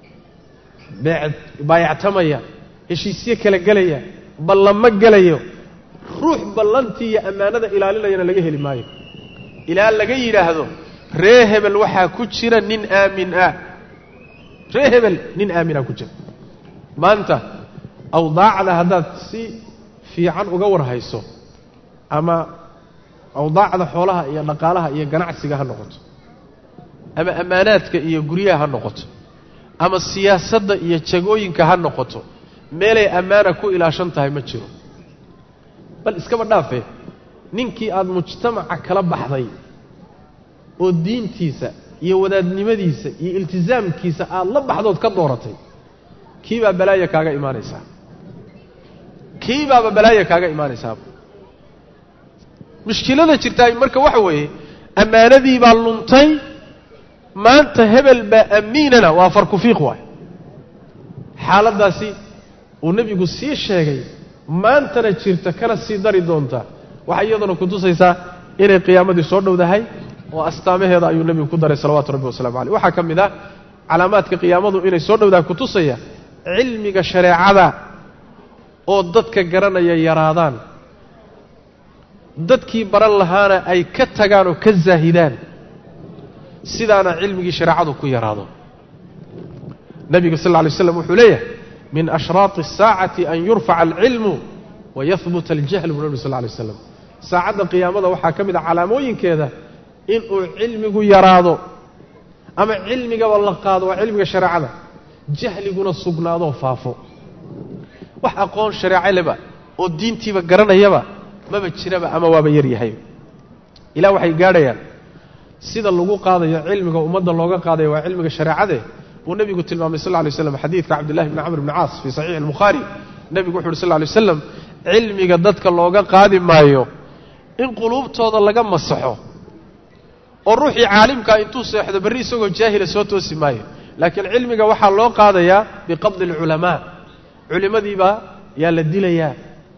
baayactamaya heshiisyo kala gelaya ballamo gelayo ruux ballantii iyo ammaanada ilaalinayana laga heli maayo ilaa laga yidhaahdo ree hebel waxaa ku jira nin aamin ah ree hebel nin aaminaa ku jira maanta awdaacda haddaad si fiican uga warhayso ama awdaacda xoolaha iyo dhaqaalaha iyo ganacsiga ha noqoto ama ammaanaadka iyo guryaha ha noqoto ama siyaasadda iyo jagooyinka ha noqoto meelay ammaana ku ilaashan tahay ma jiro bal iskaba dhaafee ninkii aad mujtamaca kala baxday oo diintiisa iyo wadaadnimadiisa iyo iltizaamkiisa aad la baxdood ka dooratay kiibaa balaaya kaaga imaanaysaa kiibaaba balaaya kaaga imaanaysaa mushkilada jirtaa marka waxa weeye ammaanadii baa luntay maanta hebel baa amiinana waa farku fiiq waay xaaladdaasi uu nebigu sii sheegay maantana jirta kana sii dari doonta waxay iyaduna ku tusaysaa inay qiyaamadii soo dhowdahay oo astaamaheeda ayuu nebigu ku daray salawaatu rabbi wasalaamu caleyh waxaa ka mid ah calaamaadka qiyaamadu inay soo dhowdahay ku tusaya cilmiga shareecada oo dadka garanaya yaraadaan dadkii baran lahaana ay ka tagaan oo ka zaahidaan sidaana cilmigii shareecadu ku yaraado nebiga sal lla alay waslam wuxuu leeyahay min ashraati الsaacati an yurfaca alcilmu wayahbuta aljahlu buu nebi sal lla alay waslam saacadda qiyaamada waxaa ka mid a calaamooyinkeeda inuu cilmigu yaraado ama cilmigaba la qaado waa cilmiga shareecada jahliguna sugnaadoo faafo wax aqoon shareeco leba oo diintiiba garanayaba maba jiraba ama waaba yaryahay ilaa waxay gaadhayaan sida lagu qaadayo cilmiga ummadda looga qaadayo waa cilmiga shareecade uu nebigu tilmaamay sal lla alay waslam xadiidka cabdillahi bni camr bni caas fii saxiixi albukhaari nebigu wuxu uhi sal lla alay waslam cilmiga dadka looga qaadi maayo in quluubtooda laga masaxo oo ruuxii caalimkaa intuu seexdo berri isagoo jaahila soo toosi maayo laakiin cilmiga waxaa loo qaadayaa biqabdi alculamaa culimmadiibaa yaa la dilayaa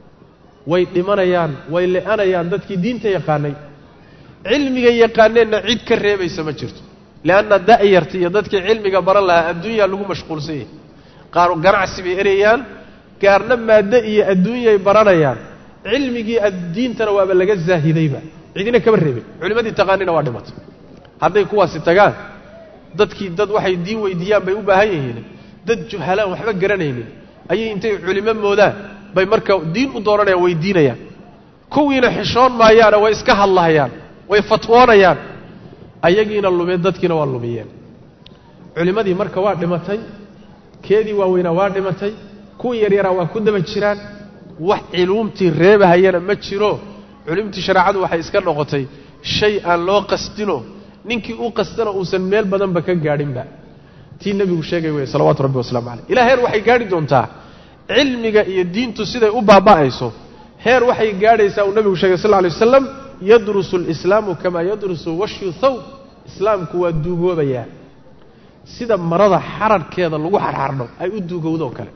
way dhimanayaan way le'anayaan dadkii diinta yaqaanay cilmiga yaqaaneenna cid ka reebaysa ma jirto lianna da'yarta iyo dadkii cilmiga baran lahaa adduunyaa lagu mashquulsan yahay qaar ganacsi bay erayaan gaarna maaddo iyo adduunyay baranayaan cilmigii diintana waaba laga zaahidayba cidina kama reebin culimmadii taqaanina waa dhimatay hadday kuwaasi tagaan dadkii dad waxay diin weydiiyaan bay u baahan yihiin dad juhalaan waxba garanaynin ayay intay culimo moodaan bay marka diin u dooranayaan weydiinayaan kuwiina xishoon maayaana way iska hadlahayaan way fatwoonayaan ayagiina lumeen dadkiina waa lumiyeen culimmadii marka waa dhimatay keedii waaweynaa waa dhimatay kuwii yaryaraa waa ku daba jiraan wax culuumtii reebahayana ma jiro culumtii shareecadu waxay iska noqotay shay aan loo qasdino ninkii u qastana uusan meel badanba ka gaadhinba tii nebigu sheegay wey salawaatu rabbi wasalaamu caleyh ilaa heer waxay gaadhi doontaa cilmiga iyo diintu siday u baaba'ayso heer waxay gaadhaysaa uu nebigu sheegay sal lla alay wasalam yadrusu alislaamu kamaa yadrusu washyu thawb islaamku waa duugoobayaa sida marada xararhkeeda lagu xarxardho ay u duugowdoo kale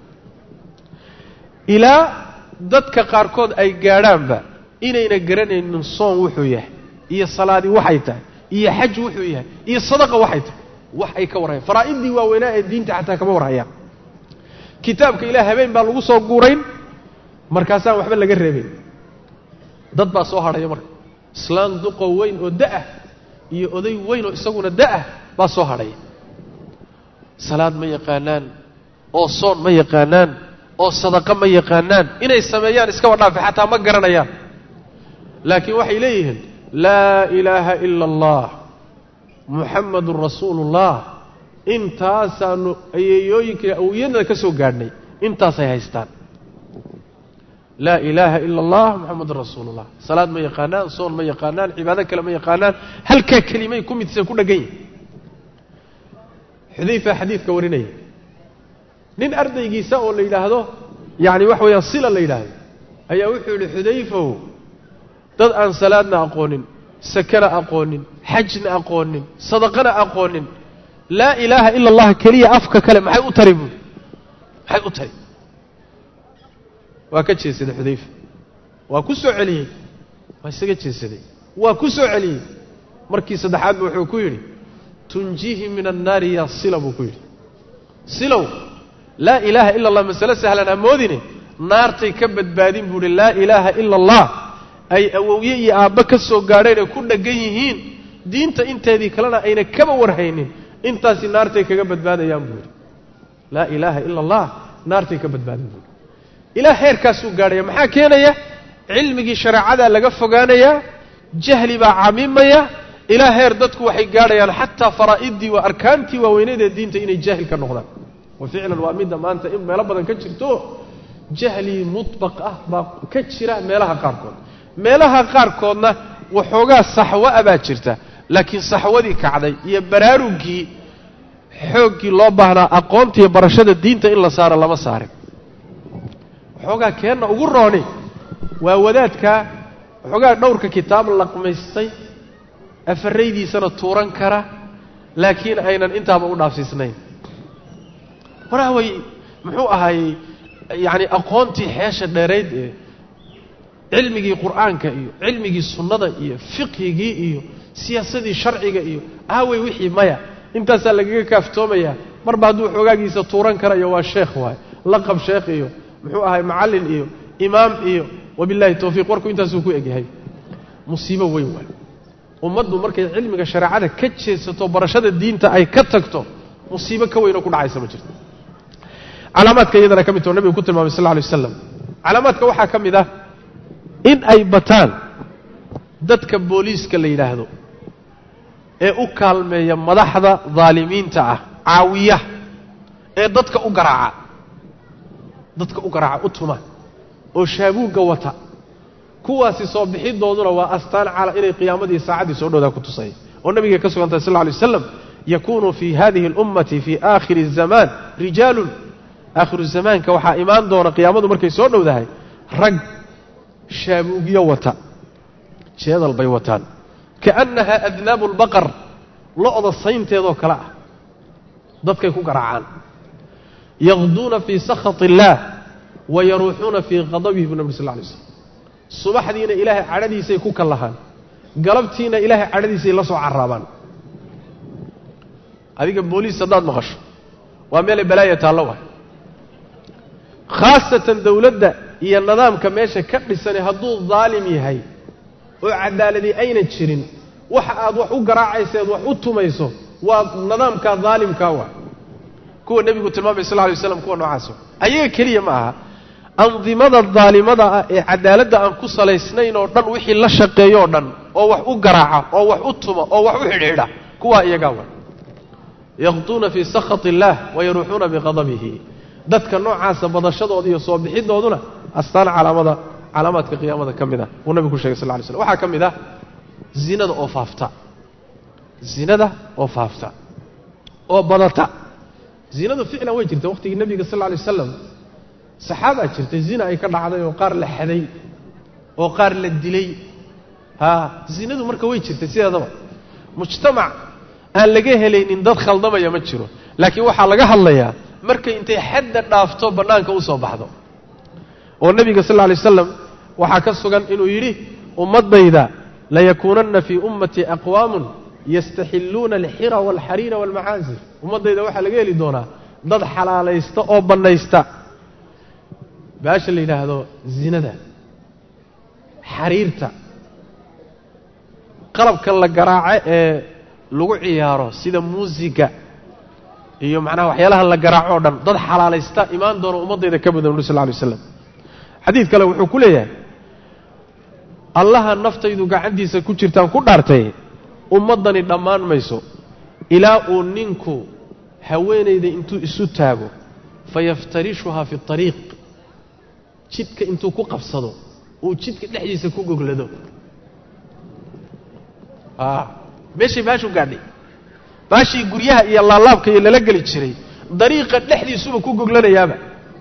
ilaa dadka qaarkood ay gaadhaanba inayna garanaynin soon wuxuu yahay iyo salaadi waxay tahay iyo xaj wuxuu yahay iyo sadaqa waxay tahay wax ay ka warhayaan faraa'idii waaweynaa ee diinta xataa kama warhayaan kitaabka ilaah habeen baa lagu soo guurayn markaasaan waxba laga reebin dad baa soo hadhaya marka islaan duqo weyn oo da'ah iyo oday weyn oo isaguna da'ah baa soo hadhaya salaad ma yaqaanaan oo soon ma yaqaanaan oo sadaqa ma yaqaanaan inay sameeyaan iska wadhaafi xataa ma garanayaan laakiin waxay leeyihiin laa ilaaha ila allah muxammadun rasuulullah intaasaanu ayeeyooyinka awiyadna ka soo gaadhnay intaasay haystaan laa ilaaha ila allah muxammadun rasuulullah salaad ma yaqaanaan soon ma yaqaanaan cibaado kale ma yaqaanaan halkaa kelimay ku midsan ku dhagan yihin xudayfa xadiidka warinaya nin ardaygiisa oo la yidhaahdo yacni waxa weeyaan sila la yidhaahdo ayaa wuxuu yidhi xudayfow dad aan salaadna aqoonin sakana aqoonin xajna aqoonin sadaqana aqoonin laa ilaaha ila allah keliya afka kale maxay u tari buuri maxay u tari waa ka jeesaday xudayfa waa ku soo celiyey waa isaga jeesaday waa ku soo celiyey markii saddexaad buu wuxuu ku yidhi tunjihi min annaari yaa sila buu ku yidhi silow laa ilaaha ila allah masale sahlan amoodine naartay ka badbaadin buu yidhi laa ilaaha ila allah ay awowye iyo aabba ka soo gaadheen ay ku dhaggan yihiin diinta inteedii kalena ayna kaba warhaynin intaasi naartay kaga badbaadayaan buu yidhi laa ilaaha ila allah naartay ka badbaadin buu yidhi ilaa heerkaasuu gaadhaya maxaa keenaya cilmigii shareecadaa laga fogaanayaa jahli baa camimaya ilaa heer dadku waxay gaadhayaan xataa faraa'idii waa arkaantii waaweyneed ee diinta inay jaahil ka noqdaan wa ficlan waa midda maanta in meelo badan ka jirto jahli mutbaq ah baa ka jira meelaha qaarkood meelaha qaarkoodna waxoogaa saxwa baa jirta laakiin saxwadii kacday iyo baraarugii xooggii loo baahnaa aqoontiiyo barashada diinta in la saaro lama saarin waxoogaa keenna ugu rooni waa wadaadka waxoogaa dhowrka kitaab laqmaystay afaraydiisana tuuran kara laakiin aynan intaaba u dhaafsiisnayn waraaway muxuu ahaayey yacni aqoontii xeesha dheerayd ee cilmigii qur'aanka iyo cilmigii sunnada iyo fiqhigii iyo siyaasadii sharciga iyo aaway wixii maya intaasaa lagaga kaaftoomayaa marba hadduu xoogaagiisa tuuran karayo waa sheekh waaye laqab sheekh iyo muxuu ahay macallin iyo imaam iyo wabillahi tawfiiq warku intaasuu ku egyahay musiibo weyn waay ummaddu markay cilmiga shareecada ka jeesato barashada diinta ay ka tagto musiibo ka weyn oo ku dhacaysa ma jirto calaamaadka iyadana ka mid too nabigu ku tilmaamay sal lla alay wasalam calaamaadka waxaa ka mid ah in ay bataan dadka booliiska la yidhaahdo ee u kaalmeeya madaxda daalimiinta ah caawiya ee dadka u garaaca u tuma oo shaabuugga wata kuwaasi soo bixidooduna waa astaan cala inay qiyaamadii saacaddii soo dhowdaa ku tusaya oo nabiga ka sugan tahay sal lla alay wasalam yakunu fii hadihi اlummati fii aakhiri الzamaan rijaalun aakhiru zamaanka waxaa imaan doona qiyaamadu markay soo dhowdahay rag shaabuugyo wata jeedal bay wataan kaأnnaha adnaabu اlbaqar lo-da saynteedoo kale ah dadkay ku garaacaan yaqduuna fii sakhaط اllaah wayaruuxuuna fii qadabihi bu nabig sal lla alay slam subaxdiina ilaahay cadhadiisay ku kallahaan galabtiina ilaahay cadhadiisay la soo carraabaan adiga booliis haddaad maqasho waa meelay balaaya taallo waay khaasatan dawladda iyo nidaamka meesha ka dhisani hadduu daalim yahay oo cadaaladii ayna jirin waxa aad wax u garaacayseed wax u tumayso waa nidaamkaa daalimkaa waa kuwa nebigu tilmaamay sal lla alay waslam kuwa noocaas ayaga keliya ma aha andimada daalimada ah ee cadaaladda aan ku salaysnayn oo dhan wixii la shaqeeyoo dhan oo wax u garaaca oo wax u tuma oo wax u xidhiidha kuwaa iyagaa wa yaqduuna fii sakhati illaah wayaruuxuuna biqadabihi dadka noocaasa badashadooda iyo soo bixidooduna astaan calaamaadka qiyaamada ka mid ah uu nabigu ku shegay sal lla alay slam waxaa ka mid ah zinada oo faafta oo badata zinadu ficlan way jirta waqtigii nebiga sal lla alay wasalam saxaabaa jirtay zina ay ka dhacday oo qaar la xaday oo qaar la dilay zinadu marka way jirtay sideedaba mujtamac aan laga helaynin dad khaldamaya ma jiro laakiin waxaa laga hadlayaa markay intay xadda dhaafto bannaanka u soo baxdo oo nebiga sal lla alay wasalam waxaa ka sugan inuu yidhi ummaddayda layakuunanna fii ummatii aqwaamun yastaxilluuna alxira waalxariira waalmacaazir ummaddayda waxaa laga heli doonaa dad xalaalaysta oo bannaysta baasha la yidhaahdo zinada xariirta qalabka la garaaco ee lagu ciyaaro sida muusiga iyo macnaha waxyaalaha la garaaco oo dhan dad xalaalaysta imaan doona ummaddayda ka badan nabi sallallahu alayhi wasallam xadiid kale wuxuu ku leeyahay allaha naftaydu gacantiisa ku jirtaan ku dhaartay ummaddani dhammaan mayso ilaa uu ninku haweenayda intuu isu taago fayaftarishuhaa fi ariiq jidka intuu ku qabsado uu jidka dhexdiisa ku goglado meeshii baashu gaadhay baashii guryaha iyo laalaabka iyo lala geli jiray dariiqa dhexdiisuba ku goglanayaaba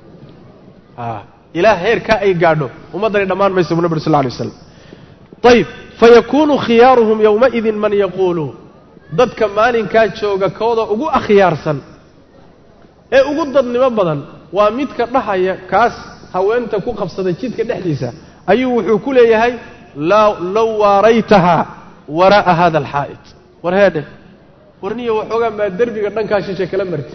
ilaa heerkaa ay gaadho ummaddani dhammaan maysa buu nabi sallallahu alayhi wasallam ayib fayakuunu khiyaaruhum yowmaidin man yaquulu dadka maalinkaa jooga kooda ugu akhyaarsan ee ugu dadnimo badan waa midka dhahaya kaas haweenta ku qabsaday jidka dhexdiisa ayuu wuxuu ku leeyahay low waaraytahaa waraa'a hada alxaa'id war heedhe warniyo waxoogaa maa derbiga dhankaa shishe kala marti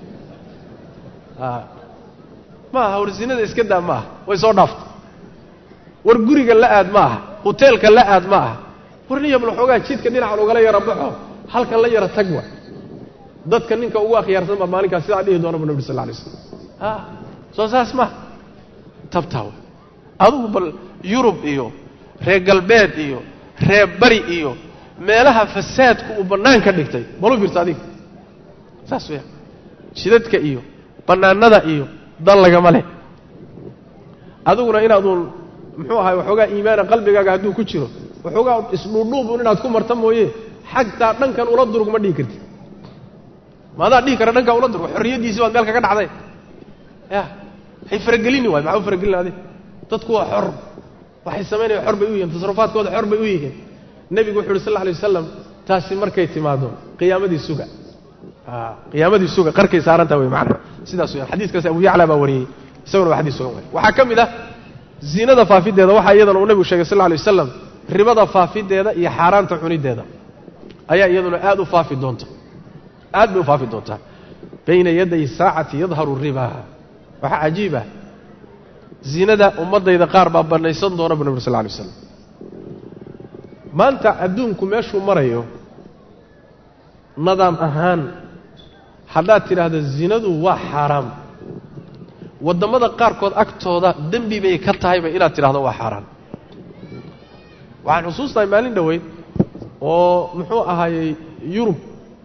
maaha war zinada iska daa ma aha way soo dhaaftay war guriga la aad ma aha hoteelka la aad ma aha warniyo bal waxoogaa jidka dhinacan ugala yara baxo halkan la yara tag wa dadka ninka ugu akhyaarsan baa maalinkaas sidaa dhihi doona bu nabi sal alay slam soo saas maaha tabtaa wa adugu bal yurub iyo reer galbeed iyo reer bari iyo meelaha fasaadku uu bannaan ka dhigtay balu fiirta adiga saas weya jidadka iyo bannaanada iyo dan lagama leh adiguna inaaduun muxuu ahay waxoogaa iimaana qalbigaaga hadduu ku jiro waxoogaa isdhuudhuubun inaad ku marta mooye xagtaa dhankan ula durug ma dhihi kartid maadaa dhihi kara dhankan ula durug xorriyaddiisii baad meel kaga dhacday ya hay faragelini waay maxaa u faragelin adig dadku waa xor waxay samaynayaan xor bay u yihiin tasarufaadkooda xor bay u yihiin nebigu wuxu uhi sal alla alay wasalam taasi markay timaado qiyaamadii suga qarkay saarantaa wey macana sidaas weyaan xadiiskaasi abu yacla baa wariyey isaguna waa xadiis sugan way waxaa ka mid ah zinada faafideeda waxaa iyadana uu nebigu sheegay sal alla alay wasalam ribada faafideeda iyo xaaraanta cunideeda ayaa iyaduna aad u faafi doonta aad bay u faafi doontaa bayna yaday saacati yadharu riba waxaa cajiib ah zinada ummaddayda qaar baa bannaysan doona bu nabi sal alla alay wasalam maanta adduunku meeshuu marayo nidaam ahaan haddaad tidhaahdo zinadu waa xaaraam waddamada qaarkood agtooda dembi bay ka tahayba inaad tidhahdo waa xaaraan waxaan xusuustahay maalin dhoweyd oo muxuu ahaayey yurub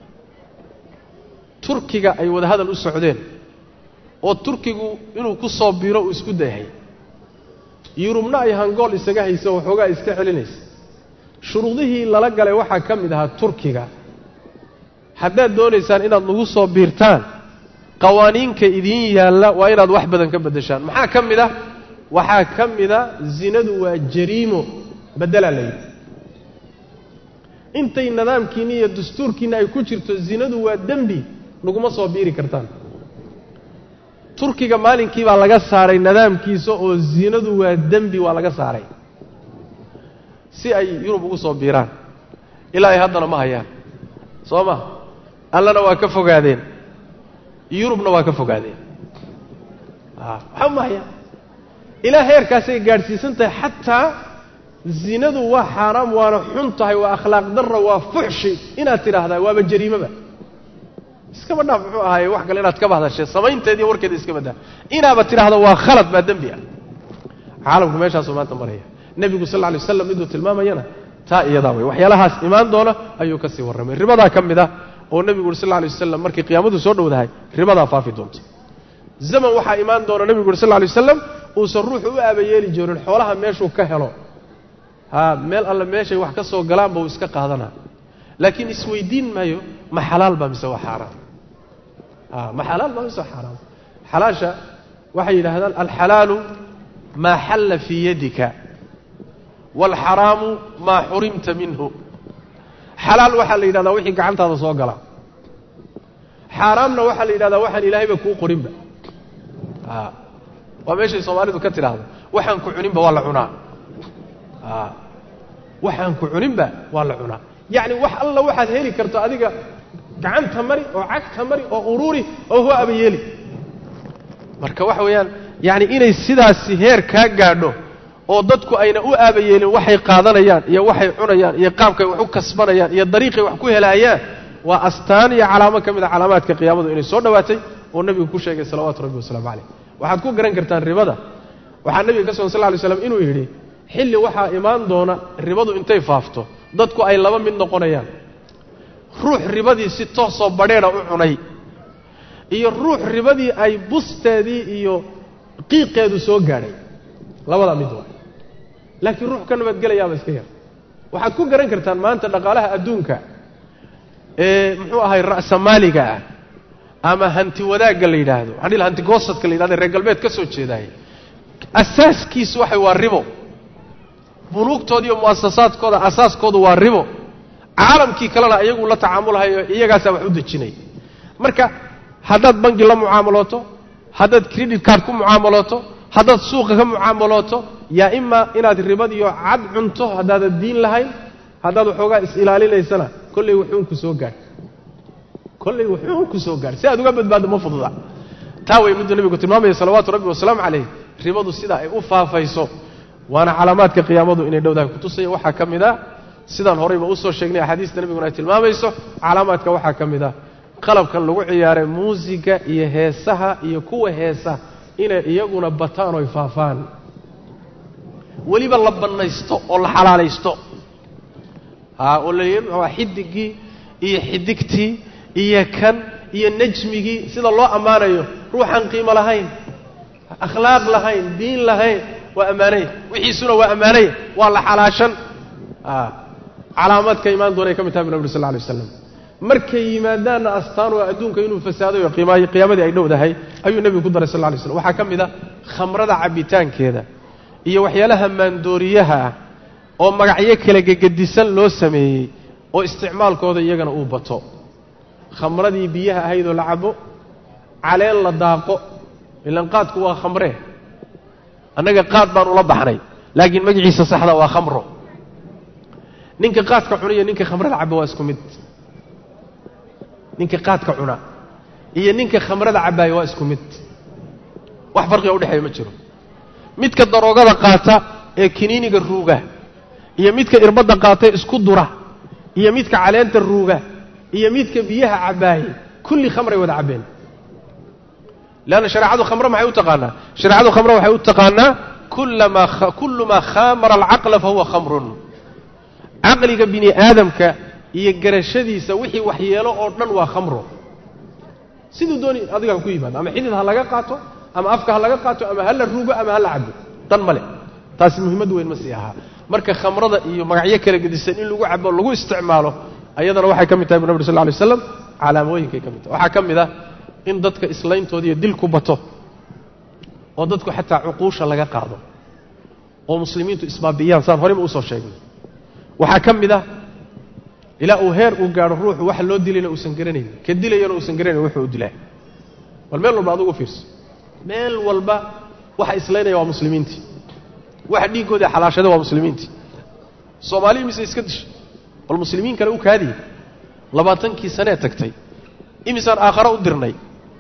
turkiga ay wada hadal u socdeen oo turkigu inuu ku soo biro uu isku dayhay yurubna ay hangool isaga hayso waxoogaa iska celinaysa shuruudihii lala galay waxaa ka mid ahaa turkiga haddaad doonaysaan inaad nagu soo biirtaan qawaaniinka idiin yaalla waa inaad wax badan ka beddeshaan maxaa ka mid ah waxaa ka mida zinadu waa jariimo beddelaa la yidhi intay nidaamkiinna iyo dastuurkiinna ay ku jirto zinadu waa dembi naguma soo biiri kartaan turkiga maalinkii baa laga saaray nidaamkiisa oo zinadu waa dembi waa laga saaray si ay yurub ugu soo biiraan ilaa ay haddana ma hayaan soo ma allana waa ka fogaadeen yurubna waa ka fogaadeen waxba ma hayaan ilaa heerkaasay gaadhsiisan tahay xataa zinadu waa xaaraam waana xun tahay waa akhlaaq darra waa fuxshi inaad tidhaahdaa waaba jariimoba iskaba dhaaf muxuu ahaaye wax kale inaad kaba hadashee samaynteed iyo warkeeda iska baddaa inaaba tidhaahdo waa khalad baa dembi ah caalamku meeshaasuu maanta maraya nebigu sal alla alay waslam miduu tilmaamayana taa iyadaa wey waxyaalahaas imaan doona ayuu ka sii warramay ribadaa ka mid ah oo nebigu uri sal alla alay wasalam markii qiyaamadu soo dhowdahay ribadaa faafi doonta zaman waxaa imaan doona nebigu uri sal alla alay wasalam uusan ruuxu u aabayeeli joorin xoolaha meeshuu ka helo meel alle meeshay wax ka soo galaanba uu iska qaadanaa laakiin isweydiin maayo ma xalaal baa mise waa xaaraan ma xalaal baa mise waa xaaraan xalaasha waxay yidhaahdaan alxalaalu maa xalla fii yadika waalxaraamu maa xurimta minhu xalaal waxaa la yidhahdaa wixii gacantaada soo gala xaaraamna waxaa la yidhahdaa waxaan ilaahayba kuu qorinba waa meeshay soomaalidu ka tidhaahdo waxaan ku cuninba waa la cunaa waxaan ku cuninba waa la cunaa يعني wax alla waxaad heli karto adiga gacanta mari oo cagta mari oo ururi oo huwa abayeli marka wax weeyaan yani inay sidaas heer ka gaadho oo dadku ayna u aabayeelin waxay qaadanayaan iyo waxay cunayaan iyo qaabkay wax u kasbanayaan iyo dariiqay wax ku helayaan waa astaan iyo calaamad kamid ah calaamaadka qiyaamada inay soo dhawaatay oo nabigu ku sheegay salawaatu rabbi wasalaamu alayhi waxaad ku garan kartaan ribada waxa nabiga ka soo sallallahu alayhi wasallam inuu yiri xilli waxa iimaan doona ribadu intay faafto dadku ay laba mid noqonayaan ruux ribadii si toos oo badheera u cunay iyo ruux ribadii ay busteedii iyo qiiqeedu soo gaaray labada mid waa laakiin ruux ka nabad galayaa iska yar waxaad ku garan kartaan maanta dhaqaalaha adduunka muxuu ahay ra'samaaliga ama hanti wadaaga la yiraahdo hadii hanti goosadka la yiraahdo reer galbeed ka soo jeeday asaaskiisu waxay waa ribo bunuugtoodii iyo muassasaadkooda asaaskoodu waa ribo caalamkii kalena ayagu la tacaamulahayo iyagaas wax u dajinay marka haddaad bangi la mucaamalato haddaad credit card ku mucaamalato haddaad suuqa ka mucaamalato yaa ima inaad ribadiyo cad cunto haddaad diin lahayn haddaad waxoogaa is ilaalinaysana kullay wuxuu ku soo gaar si aad uga badbaado ma fududa taa way mid nabigu tilmaamay salawaatu rabbi wasalaamu alayhi ribadu sida ay u faafayso waana calaamaadka qiyaamadu inay dhowdahay ku tusay waxa kamida sidaan horeyba u soo sheegnay xadiiska nabigu ay tilmaamayso calaamaadka waxa kamida qalabkan lagu ciyaaray muusiga iyo heesaha iyo kuwa heesa inay iyaguna bataan oo faafaan waliba la banaysto oo la xalaalaysto oo la xidigii iyo xidigtii iyo kan iyo najmigii sida loo amaanayo ruuxan qiimo lahayn akhlaaq lahayn diin lahayn waa amaanay wixiisuna waa amaanay waa la xalaashan calaamad ka iimaan doonay ka mid tahay nabi sallallahu alayhi wasallam markay yimaadaan astaan oo adduunka inuu fasaado iyo qiyaamada ay dhowdahay ayuu nabigu ku daray sallallahu alayhi wasallam waxa kamida khamrada cabitaankeeda iyo waxyaalaha maandooriyaha oo magacyo kala gagadisan loo sameeyay oo isticmaalkooda iyagana uu bato khamradii biyaha ahayd oo la cabo caleen la daaqo ilan qaadku waa khamre annaga qaad baan ula baxnay laakiin magaciisa saxda waa khamro ninka qaadka cunaya ninka khamrada cabo waa isku mid ninka qaadka cuna iyo ninka khamrada cabay waa isku mid wax farqi u dhaxeeyo ma jiro midka daroogada qaata ee kiniiniga ruuga iyo midka irbada qaata isku dura iyo midka caleenta ruuga iyo midka biyaha cabay kulli khamray wada cabeen لأن شريعة خمرة ما يتقانا شريعة خمرة ما يتقانا كل ما خامر العقل فهو خمر عقلك بني آدم يجرشدي سوحي وحياله أردن وخمره سيدو دوني أذكر كويبان أما حين هلا قاطو أما أفكه هلا قاطو أما هلا الروبة أما هلا عبد طن ملك تاس مهمة وين مسيحها مركز خمرة مقعية كلا قد السنين لو عبد لو استعماله أيضا واحد كم يتابع النبي صلى الله عليه وسلم على مويه كم واحد كم ذا in dadka islayntoodii dilku bato oo dadku xataa cuquusha laga qaado oo muslimiintu isbaabiyaan saan horey u soo sheegnay waxa kamida ila uu heer u gaaro ruux wax loo dilayna uu san garaneyn ka dilayna uu san garaneyn wuxuu u dilay wal meel walba adigu fiirso meel walba waxa islaynaya waa muslimiintii waxa dhiigooda xalaashada waa muslimiintii Soomaaliya mise iska dish wal muslimiin kale u kaadi 20kii sano tagtay imisaan aakhara u dirnay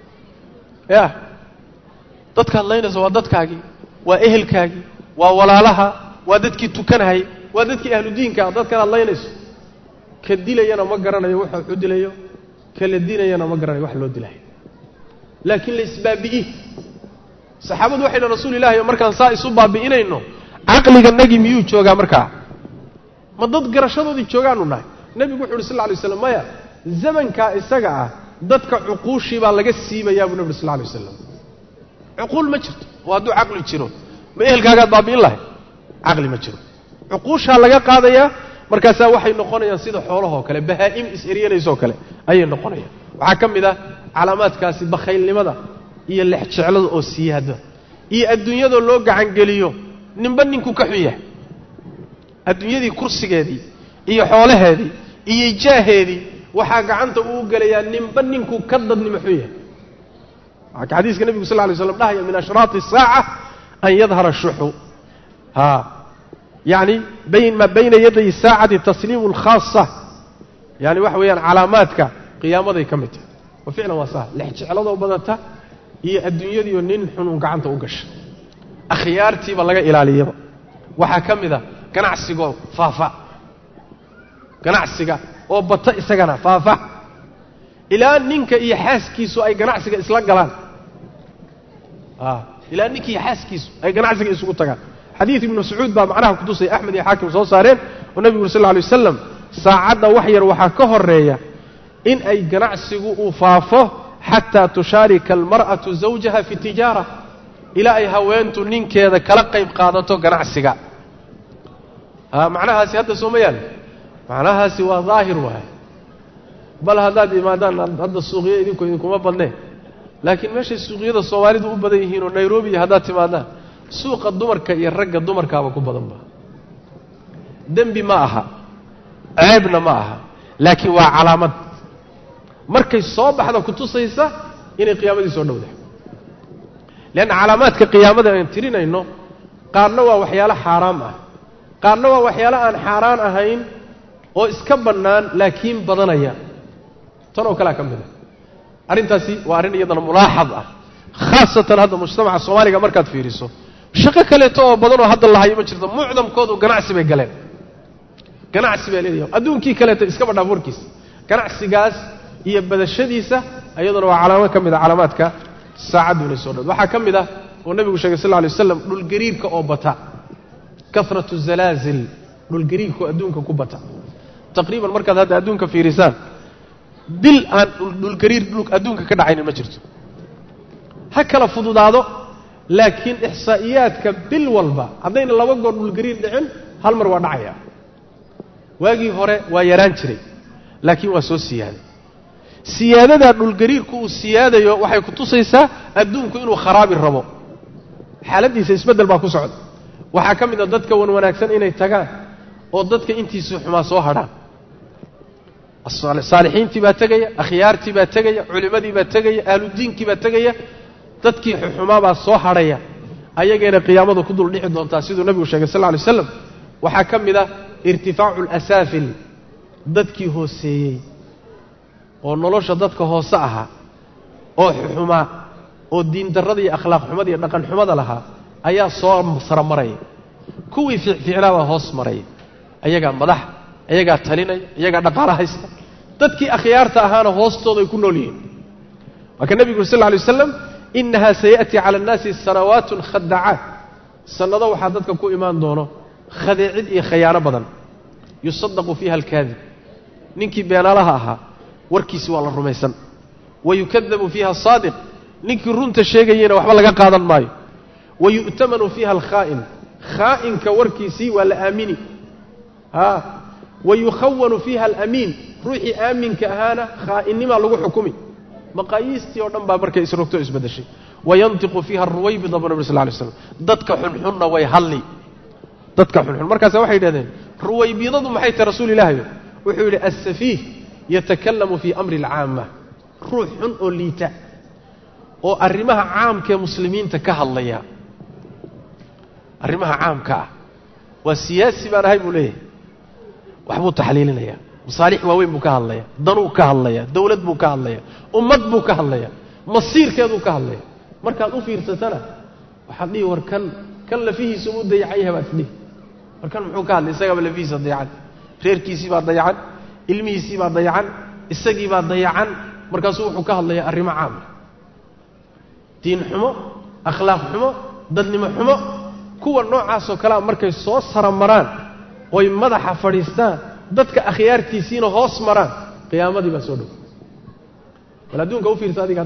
يا dadka hadlaynaysa waa dadkaagi waa ehelkaagi waa walaalaha waa dadkii tukanay waa dadkii ahlu diinka dadka hadlaynayso ka dilayna ma garanayo waxa uu dilayo kala diinayna ma garanayo wax loo dilay laakiin la isbaabiyi saxaabadu waxay rasuulilaahi markaan saa isu baabiinayno aqliga nagi miyuu jooga markaa ma dad garashadoodii joogaan u nahay nabigu wuxuu sallallahu alayhi wasallam maya zamanka isaga ah dadka cuquushi baa laga siibayaa buu nabi sallallahu alayhi wasallam cuquul ma jirto waa duu aqli jiro ma ehelkaaga baabiin lahay aqli ma jiro cuquusha laga qaadaya markaas waxay noqonayaan sida xoolaha kale bahaa'im is-eriyanayso kale ayay noqonayaan waxa kamida calaamaadkaasi bakhaylnimada iyo lixjeclada oo siyaada iyo adduunyada loo gacan geliyo ninba ninku ka xuya adduunyadii kursigeedii iyo xoolaheedii iyo jaaheedii waxa gacanta uu galayaa ninba ninku ka dadnimo xuya حديث النبي صلى الله عليه وسلم نهي من أشراط الساعة أن يظهر الشح يعني ما بين يدي الساعة تسليم الخاصة يعني waxa weeyaan calaamaadka qiyaamada ay kamid tahay wa ficlan waa sax lixjeclada u badata iyo adduunyadiyo nin xunun gacanta u gashay akhyaartiiba laga ilaaliyaba waxa kamida ganacsiga faafa ganacsiga oo bata isagana faafa ilaa ninka iyo xaaskiisu ay ganacsiga isla galaan ilaa ninka iyo xaaskiisu ay ganacsiga isugu tagaan xadiis ibn Mas'uud baa macnaha ku tusay Ahmed iyo Hakim soo saareen oo Nabiga sallallahu alayhi wasallam saacada wax yar waxa ka horeeya in ay ganacsigu uu faafo hatta tusharika almar'atu zawjaha fi tijara ila ay haweentu ninkeeda kala qayb qaadato ganacsiga macnahaasi hadda Soomaaliya macnahaasi waa zaahir waay bal hadaad imaadaan hadda suuqyada idinkuma badnee laakiin meesha suuqyada Soomaalidu u badan yihiin oo Nairobi hadaad timaadaan suuqa dumarka iyo ragga dumarkaaba ku badan ba dambi ma aha ceebna ma aha laakiin waa calaamad markay soo baxdo ku tusaysa inay qiyaamadii soo dhowdahay لأن علامات كقيامة أن ترينينه قارنا وحياله حرام قارنا وحياله أن حرام أهين وإسكبرنان لكن بدنيا ترى كلا كم منه أرنتاسي وأرن يدنا ملاحظة خاصة هذا المجتمع الصومالي كمركز فيرسو شقة كلته بدنه هذا الله يمشي معظم كودو جناعس بيجلين جناعس بيجلين أدون كي كلته إسكبرنا فوركيس جناعس جاز يبدأ الشديسة أيضا وعلامات كم من علاماتك ساعد من السنة وحكم ذا والنبي صلى الله عليه وسلم للجرير كأوبتا كثرة الزلازل للجرير كأدونك كوبتا تقريبا مركز هذا أدونك في رسالة دل أن للجرير أدونك كذا عين المجرد هكذا فضود هذا لكن إحصائيات كبل والبا عندنا لو وقعوا للجرير دعين هالمر ودعيا واجي هراء ويرانشري لكن وسوسي يعني سيادة الجريركو السيادة وحي كتصيسا أدونكو إنه خراب الربو حالتي سيسبدل باكو سعود وحكم إذا ضدك ونواكسن إنه يتقان وضدك إنتي سحما صوهران الصالحين تبا تقيا أخيار تبا تقيا علماء تبا تقيا أهل الدين تبا تقيا ضدك حما با صوهريا أيجينا قيامة كدر لحد وانتاسيد النبي صلى الله عليه وسلم وحكم إذا ارتفاع الأسافل ضدك هو سيئ oo nolosha dadka hoose aha oo xuma oo diin darrada iyo akhlaaq xumada iyo dhaqan xumada laha ayaa soo saramaray kuwii ficilada hoos maray ayaga madax ayaga talinay ayaga dhaqaale haysta dadkii akhyaarta ahaana hoostooda ay ku nool yihiin waka nabiga sallallahu alayhi wasallam innaha sayati ala an-nasi sanawatun khada'at sanada waxa dadka ku imaan doono khadiicid iyo khiyaano badan yusaddaqu fiha al-kadhib ninki beenalaha ahaa warkiisi waa la rumaysan wayukadabu fiha saadiq ninkii runta sheegayna waxba laga qaadan maayo wayu'tamanu fiha al-kha'in kha'inka warkiisi waa la aamini wayukhawanu fiha al-amin ruuxi aaminka ahaana kha'inima lagu xukumi maqaayistii oo dhan baa markay isrogto isbadashay wayantiqu fiha ar-ruwaybid nabi sallallahu alayhi wasallam dadka xunxunna way halli dadka xunxun markaas waxay yiraahdeen ruwaybidadu maxay tahay rasuulilaahi wuxuu yiri as-safih يتكلم في أمر العامة روح أوليتا أو أرمها عام كمسلمين تكهليا أرمها عام كا والسياسي ما رهيب له وحبو تحليلنا يا مصالح وين بكهليا ضنو كهليا دولة بكهليا أمة بكهليا مصير كذا كهليا مركز أوفير سنة وحدي وركن كل فيه سمود ضيعيها بتدي وركن محوكال يسقى ولا فيه صديعان غير كيسي بعد ضيعان ilmihiisii baa dayacan isagii baa dayacan markaas wuxuu ka hadlayaa arrimo caam diin xumo akhlaaq xumo dadnimo xumo kuwa noocaas oo kala markay soo saramaraan oo ay madaxa fadhiistaan dadka akhyaartiisiina hoos maraan qiyaamadii baa soo dhow wala adduunka u fiirsa adiga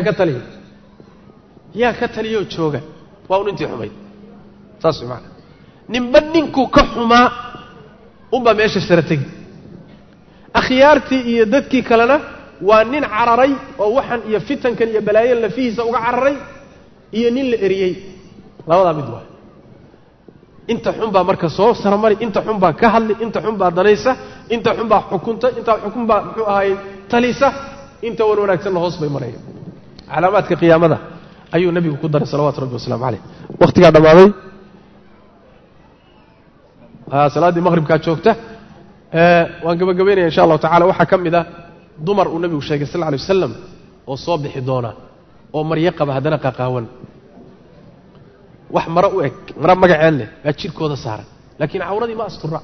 yaa ka taliyo jooga waa un intii xumayd saas macna ninba ninku ka xumaa umba meesha saratay akhyaartii iyo dadkii kalena waa nin cararay oo waxan iyo fitankan iyo balaayan la fiisa uga cararay iyo nin la eriyay labada mid waa inta xun baa marka soo saramari inta xun baa ka hadli inta xun baa danaysa inta xun baa xukunta inta xukun baa muxuu ahaay talisa inta wanaagsan hoos bay marayaan calaamaadka qiyaamada ayuu nabigu ku daray salawaatu rabbi wasalaamu alayhi waqtiga dhamaaday salaadii maghribka joogta waan gabagabaynaya insha Allah ta'ala waxa kamida dumar uu nabigu sheegay sallallahu alayhi wasallam oo soo bixi doona oo maryo qaba hadana qaqaawan wax mara u eg mara magaceen leh waa jirkooda saaran laakiin awradii ma astura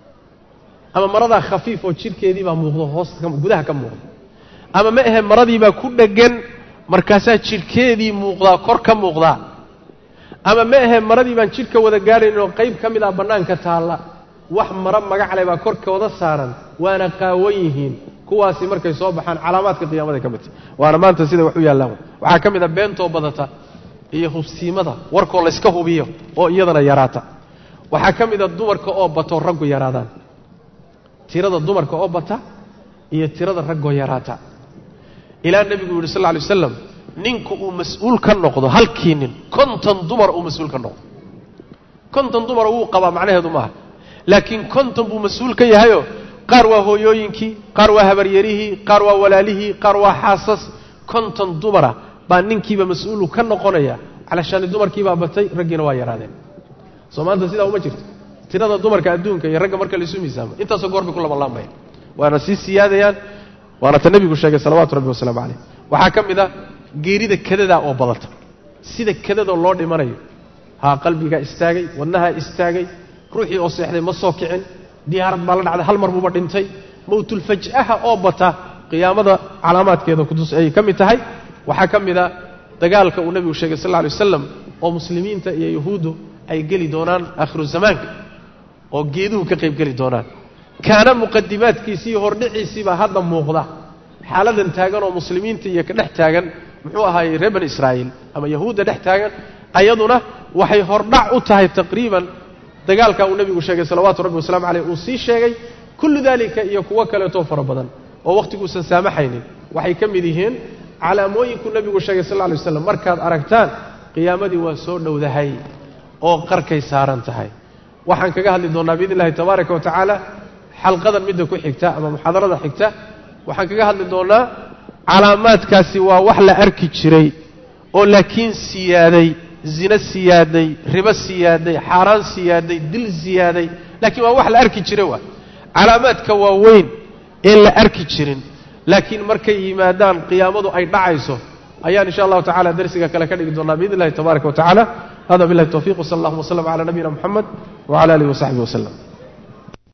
ama marada khafiif oo jirkeedii baa muuqdo hoos gudaha ka muuqdo ama ma ahe maradii baa ku dhagan markaas jirkeedii muuqda kor ka muuqda ama ma ahe maradii baan jirka wada gaareen oo qayb kamid ah banaanka taala wax mara magac leh baa korkooda saaran waana qaawan yihiin kuwaasi markay soo baxaan calaamaadka qiyaamada kamid waana maanta sida wax u yaalaan waxa kamid ah beento badata iyo hubsiimada warkoo la iska hubiyo oo iyadana yaraata waxa kamid ah dumarka oo bato raggu yaraadaan tirada dumarka oo bata iyo tirada raggu yaraata ilaa nabigu yiri sallallahu alayhi wasallam ninku uu mas'uul ka noqdo halkii nin konton dumar uu mas'uul ka noqdo konton dumar uu qaba macnaheedu maaha laakiin konton buu mas'uul ka yahayo qaar waa hooyooyinkii qaar waa habaryarihii qaar waa walaalihii qaar waa xaasas konton dumara baa ninkiiba mas'uul ka noqonaya علشان dumarkii baa batay ragina waa yaraadeen Soomaalidu sida uma jirto tirada dumarka adduunka iyo ragga marka la isu miisaamo intaas oo goorbi kulama laamay waana si siyaadayaan waana tan nabigu sheegay salawaatu rabbi wasalaamu alayhi waxa kamida geerida kadada oo badata sida kadada loo dhimanayo ha qalbiga istaagay wadnaha istaagay ruuxii oo seexday ma soo kicin diyaarad baa la dhacday hal mar buu dhintay mawtul faj'aha oo bata qiyaamada calaamaadkeeda ku tus ay kamid tahay waxa kamida dagaalka uu nabigu sheegay sallallahu alayhi wasallam oo muslimiinta iyo yahuudu ay gali doonaan aakhiru zamaanka oo geeduhu ka qayb gali doonaan kaana muqaddimaadkiisii hordhiciisii baa hadda muuqda xaaladan taagan oo muslimiinta iyo ka dhex taagan muxuu ahaayay reer bani Israa'iil ama yahuuda dhex taagan ayaduna waxay hordhac u tahay taqriiban dagaalka uu nabigu sheegay salawaatu rabbi wasalaamu alayhi uu sii sheegay kullu dalika iyo kuwa kale oo fara badan oo waqtigu san saamaxaynin waxay kamid yihiin calaamooyinku nabigu sheegay sallallahu alayhi wasallam markaad aragtaan qiyaamadii waa soo dhowdahay oo qarkay saaran tahay waxaan kaga hadli doonaa biidilaahi tabaaraka wa tacaala xalqadan midda ku xigta ama muxaadarada xigta waxaan kaga hadli doonaa calaamaadkaasi waa wax la arki jiray oo laakiin siyaaday zina siyaaday riba siyaaday xaraan siyaaday dil siyaaday laakiin waa wax la arki jiray waa calaamaadka waa weyn ee la arki jirin laakiin markay yimaadaan qiyaamadu ay dhacayso ayaan insha Allah ta'ala darsiga kale ka dhigi doonaa biidilaahi tabaaraka wa tacaala hada billahi tawfiiq sallallahu alayhi wa sallam ala nabiyina muhammad wa ala alihi wa sahbihi wa sallam